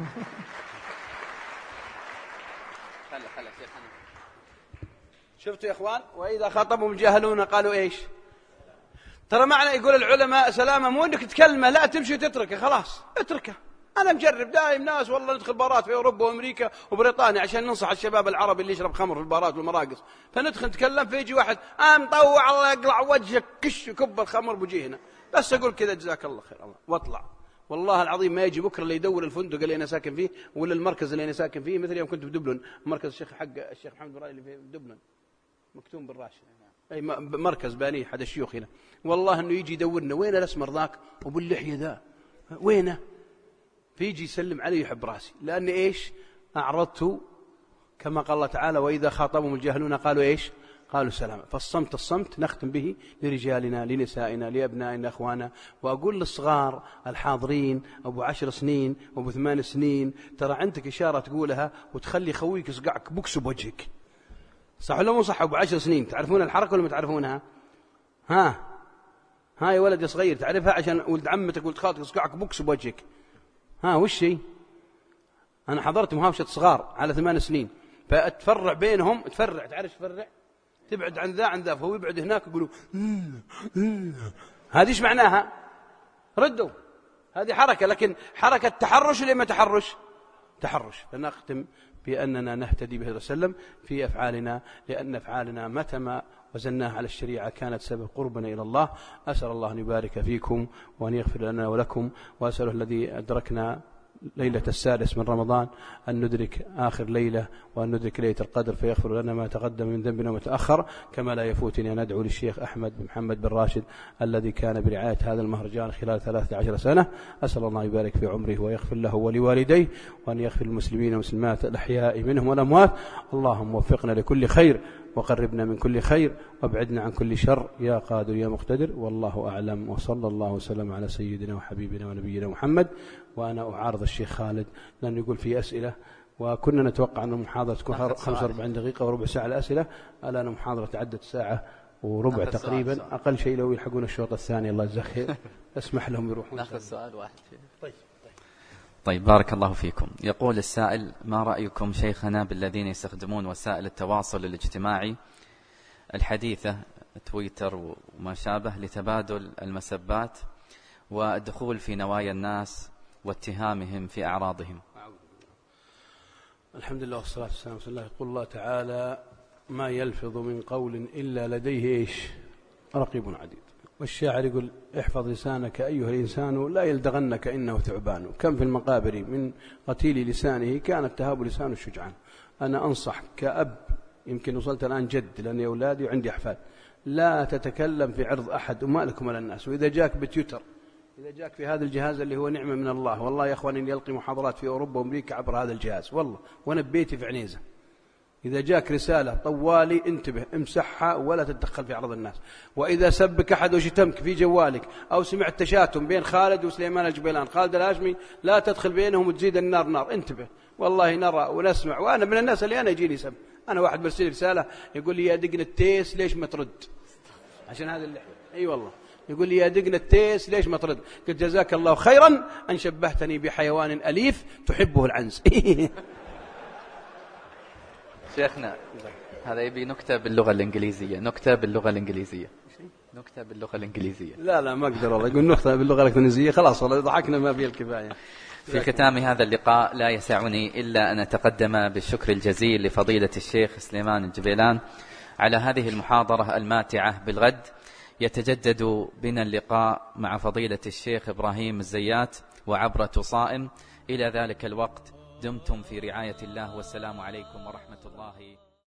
خلا خلا شيخ حنان. شفتوا يا إخوان؟ وإذا خاطبهم الجاهلون قالوا إيش؟ ترى معنى يقول العلماء سلامة مو إنك تكلمه، لا تمشي وتتركه، خلاص اتركه. أنا مجرب دائم ناس والله ندخل بارات في أوروبا وأمريكا وبريطانيا عشان ننصح الشباب العربي اللي يشرب خمر في البارات والمراقص، فندخل نتكلم فيجي واحد آه مطوع الله يقلع وجهك كش يكب الخمر بوجهنا، بس أقول كذا جزاك الله خير الله واطلع. والله العظيم ما يجي بكرة اللي يدور الفندق اللي أنا ساكن فيه ولا المركز اللي أنا ساكن فيه، مثل يوم كنت في دبلن مركز الشيخ حق الشيخ محمد براي اللي في دبلن مكتوم بالراشد، أي مركز باني أحد الشيوخ هنا، والله إنه يجي يدورنا وين الأسمر ذاك وباللحية ذا وينه، فيجي يسلم علي يحب راسي، لأن إيش أعرضت كما قال الله تعالى وإذا خاطبهم الجاهلون قالوا إيش؟ قالوا سلام. فالصمت الصمت نختم به لرجالنا لنسائنا لأبنائنا أخوانا. وأقول للصغار الحاضرين أبو عشر سنين أبو ثمان سنين ترى عندك إشارة تقولها وتخلي خويك يصقعك بوكس بوجهك، صح ولا مو صح؟ أبو عشر سنين تعرفون الحركة ولا ما تعرفونها؟ ها ها يا ولد يا صغير تعرفها عشان ولد عمتك ولد خالتك يصقعك بوكس بوجهك. ها وش هي؟ أنا حضرت مهاوشة صغار على ثمان سنين فتفرع بينهم، تفرع تعرف تفرع تبعد عن ذا عن ذا فهو يبعد هناك يقولوا هذه ايش معناها؟ ردوا هذه حركة، لكن حركة تحرش ولا ما تحرش؟ تحرش. فنختم بأننا نهتدي به وسلم في أفعالنا، لأن أفعالنا متى ما وزناها على الشريعة كانت سبب قربنا إلى الله. أسأل الله أن يبارك فيكم وأن يغفر لنا ولكم، وأسأله الذي أدركنا ليلة السادس من رمضان أن ندرك آخر ليلة وأن ندرك ليلة القدر فيغفر لنا ما تقدم من ذنبنا وما تأخر، كما لا يفوتني أن أدعو للشيخ أحمد بن محمد بن راشد الذي كان برعاية هذا المهرجان خلال ثلاثة عشر سنة. أسأل الله يبارك في عمره ويغفر له ولوالديه وأن يغفر المسلمين والمسلمات الأحياء منهم والأموات. اللهم وفقنا لكل خير وقربنا من كل خير وابعدنا عن كل شر يا قادر يا مقتدر، والله أعلم. وصلى الله وسلم على سيدنا وحبيبنا ونبينا محمد. وأنا أعارض الشيخ خالد لأنه يقول في أسئلة، وكنا نتوقع أن المحاضرة تكون خمسة وأربعين دقيقة وربع ساعة الأسئلة، الآن المحاضرة تعدت ساعة وربع تقريبا، سؤال. أقل شيء لو يلحقون الشوط الثاني الله يجزاك خير اسمح لهم يروحون. ناخذ سؤال واحد. طيب. طيب بارك الله فيكم. يقول السائل: ما رأيكم شيخنا بالذين يستخدمون وسائل التواصل الاجتماعي الحديثة تويتر وما شابه لتبادل المسبات والدخول في نوايا الناس واتهامهم في أعراضهم؟ الحمد لله والصلاة والسلام على الله. يقول الله تعالى: ما يلفظ من قول إلا لديه إيش؟ رقيب عتيد. والشاعر يقول: احفظ لسانك أيها الإنسان لا يلدغنك إنه ثعبان. كم في المقابر من قتيل لسانه كان التهاب لسان الشجعان. أنا أنصح كأب، يمكن وصلت الآن جد لأني أولادي وعندي أحفاد، لا تتكلم في عرض أحد وما لكم على الناس. وإذا جاك بتويتر، إذا جاك في هذا الجهاز اللي هو نعمة من الله، والله يا أخوان إني ألقي محاضرات في أوروبا وأمريكا عبر هذا الجهاز والله، وأنا ببيتي في عنيزة. إذا جاك رسالة طوالي انتبه امسحها ولا تتدخل في عرض الناس. وإذا سبك أحد وشتمك في جوالك أو سمعت تشاتم بين خالد وسليمان الجبيلان خالد الهاشمي لا تدخل بينهم وتزيد النار نار، انتبه. والله نرى ونسمع، وأنا من الناس اللي أنا يجيني سب. أنا واحد مرسل رسالة يقول لي: يا دقن التيس ليش ما ترد؟ عشان هذا اللي أي أيوة والله يقول لي: يا دقن التيس ليش ما ترد؟ قلت: جزاك الله خيرا أن شبهتني بحيوان أليف تحبه العنز. شيخنا هذا يبي نكتة باللغة الإنجليزية، نكتة باللغة الإنجليزية، نكتة باللغة الإنجليزية. لا لا ما أقدر والله، يقول نكتة باللغة الإنجليزية خلاص والله ضحكنا ما فيه الكفاية. في ختام هذا اللقاء لا يسعني إلا أن أتقدم بالشكر الجزيل لفضيلة الشيخ سليمان الجبيلان على هذه المحاضرة الماتعة. بالغد يتجدد بنا اللقاء مع فضيلة الشيخ إبراهيم الزيات وعبرة صائم. إلى ذلك الوقت دمتم في رعاية الله، والسلام عليكم ورحمة الله.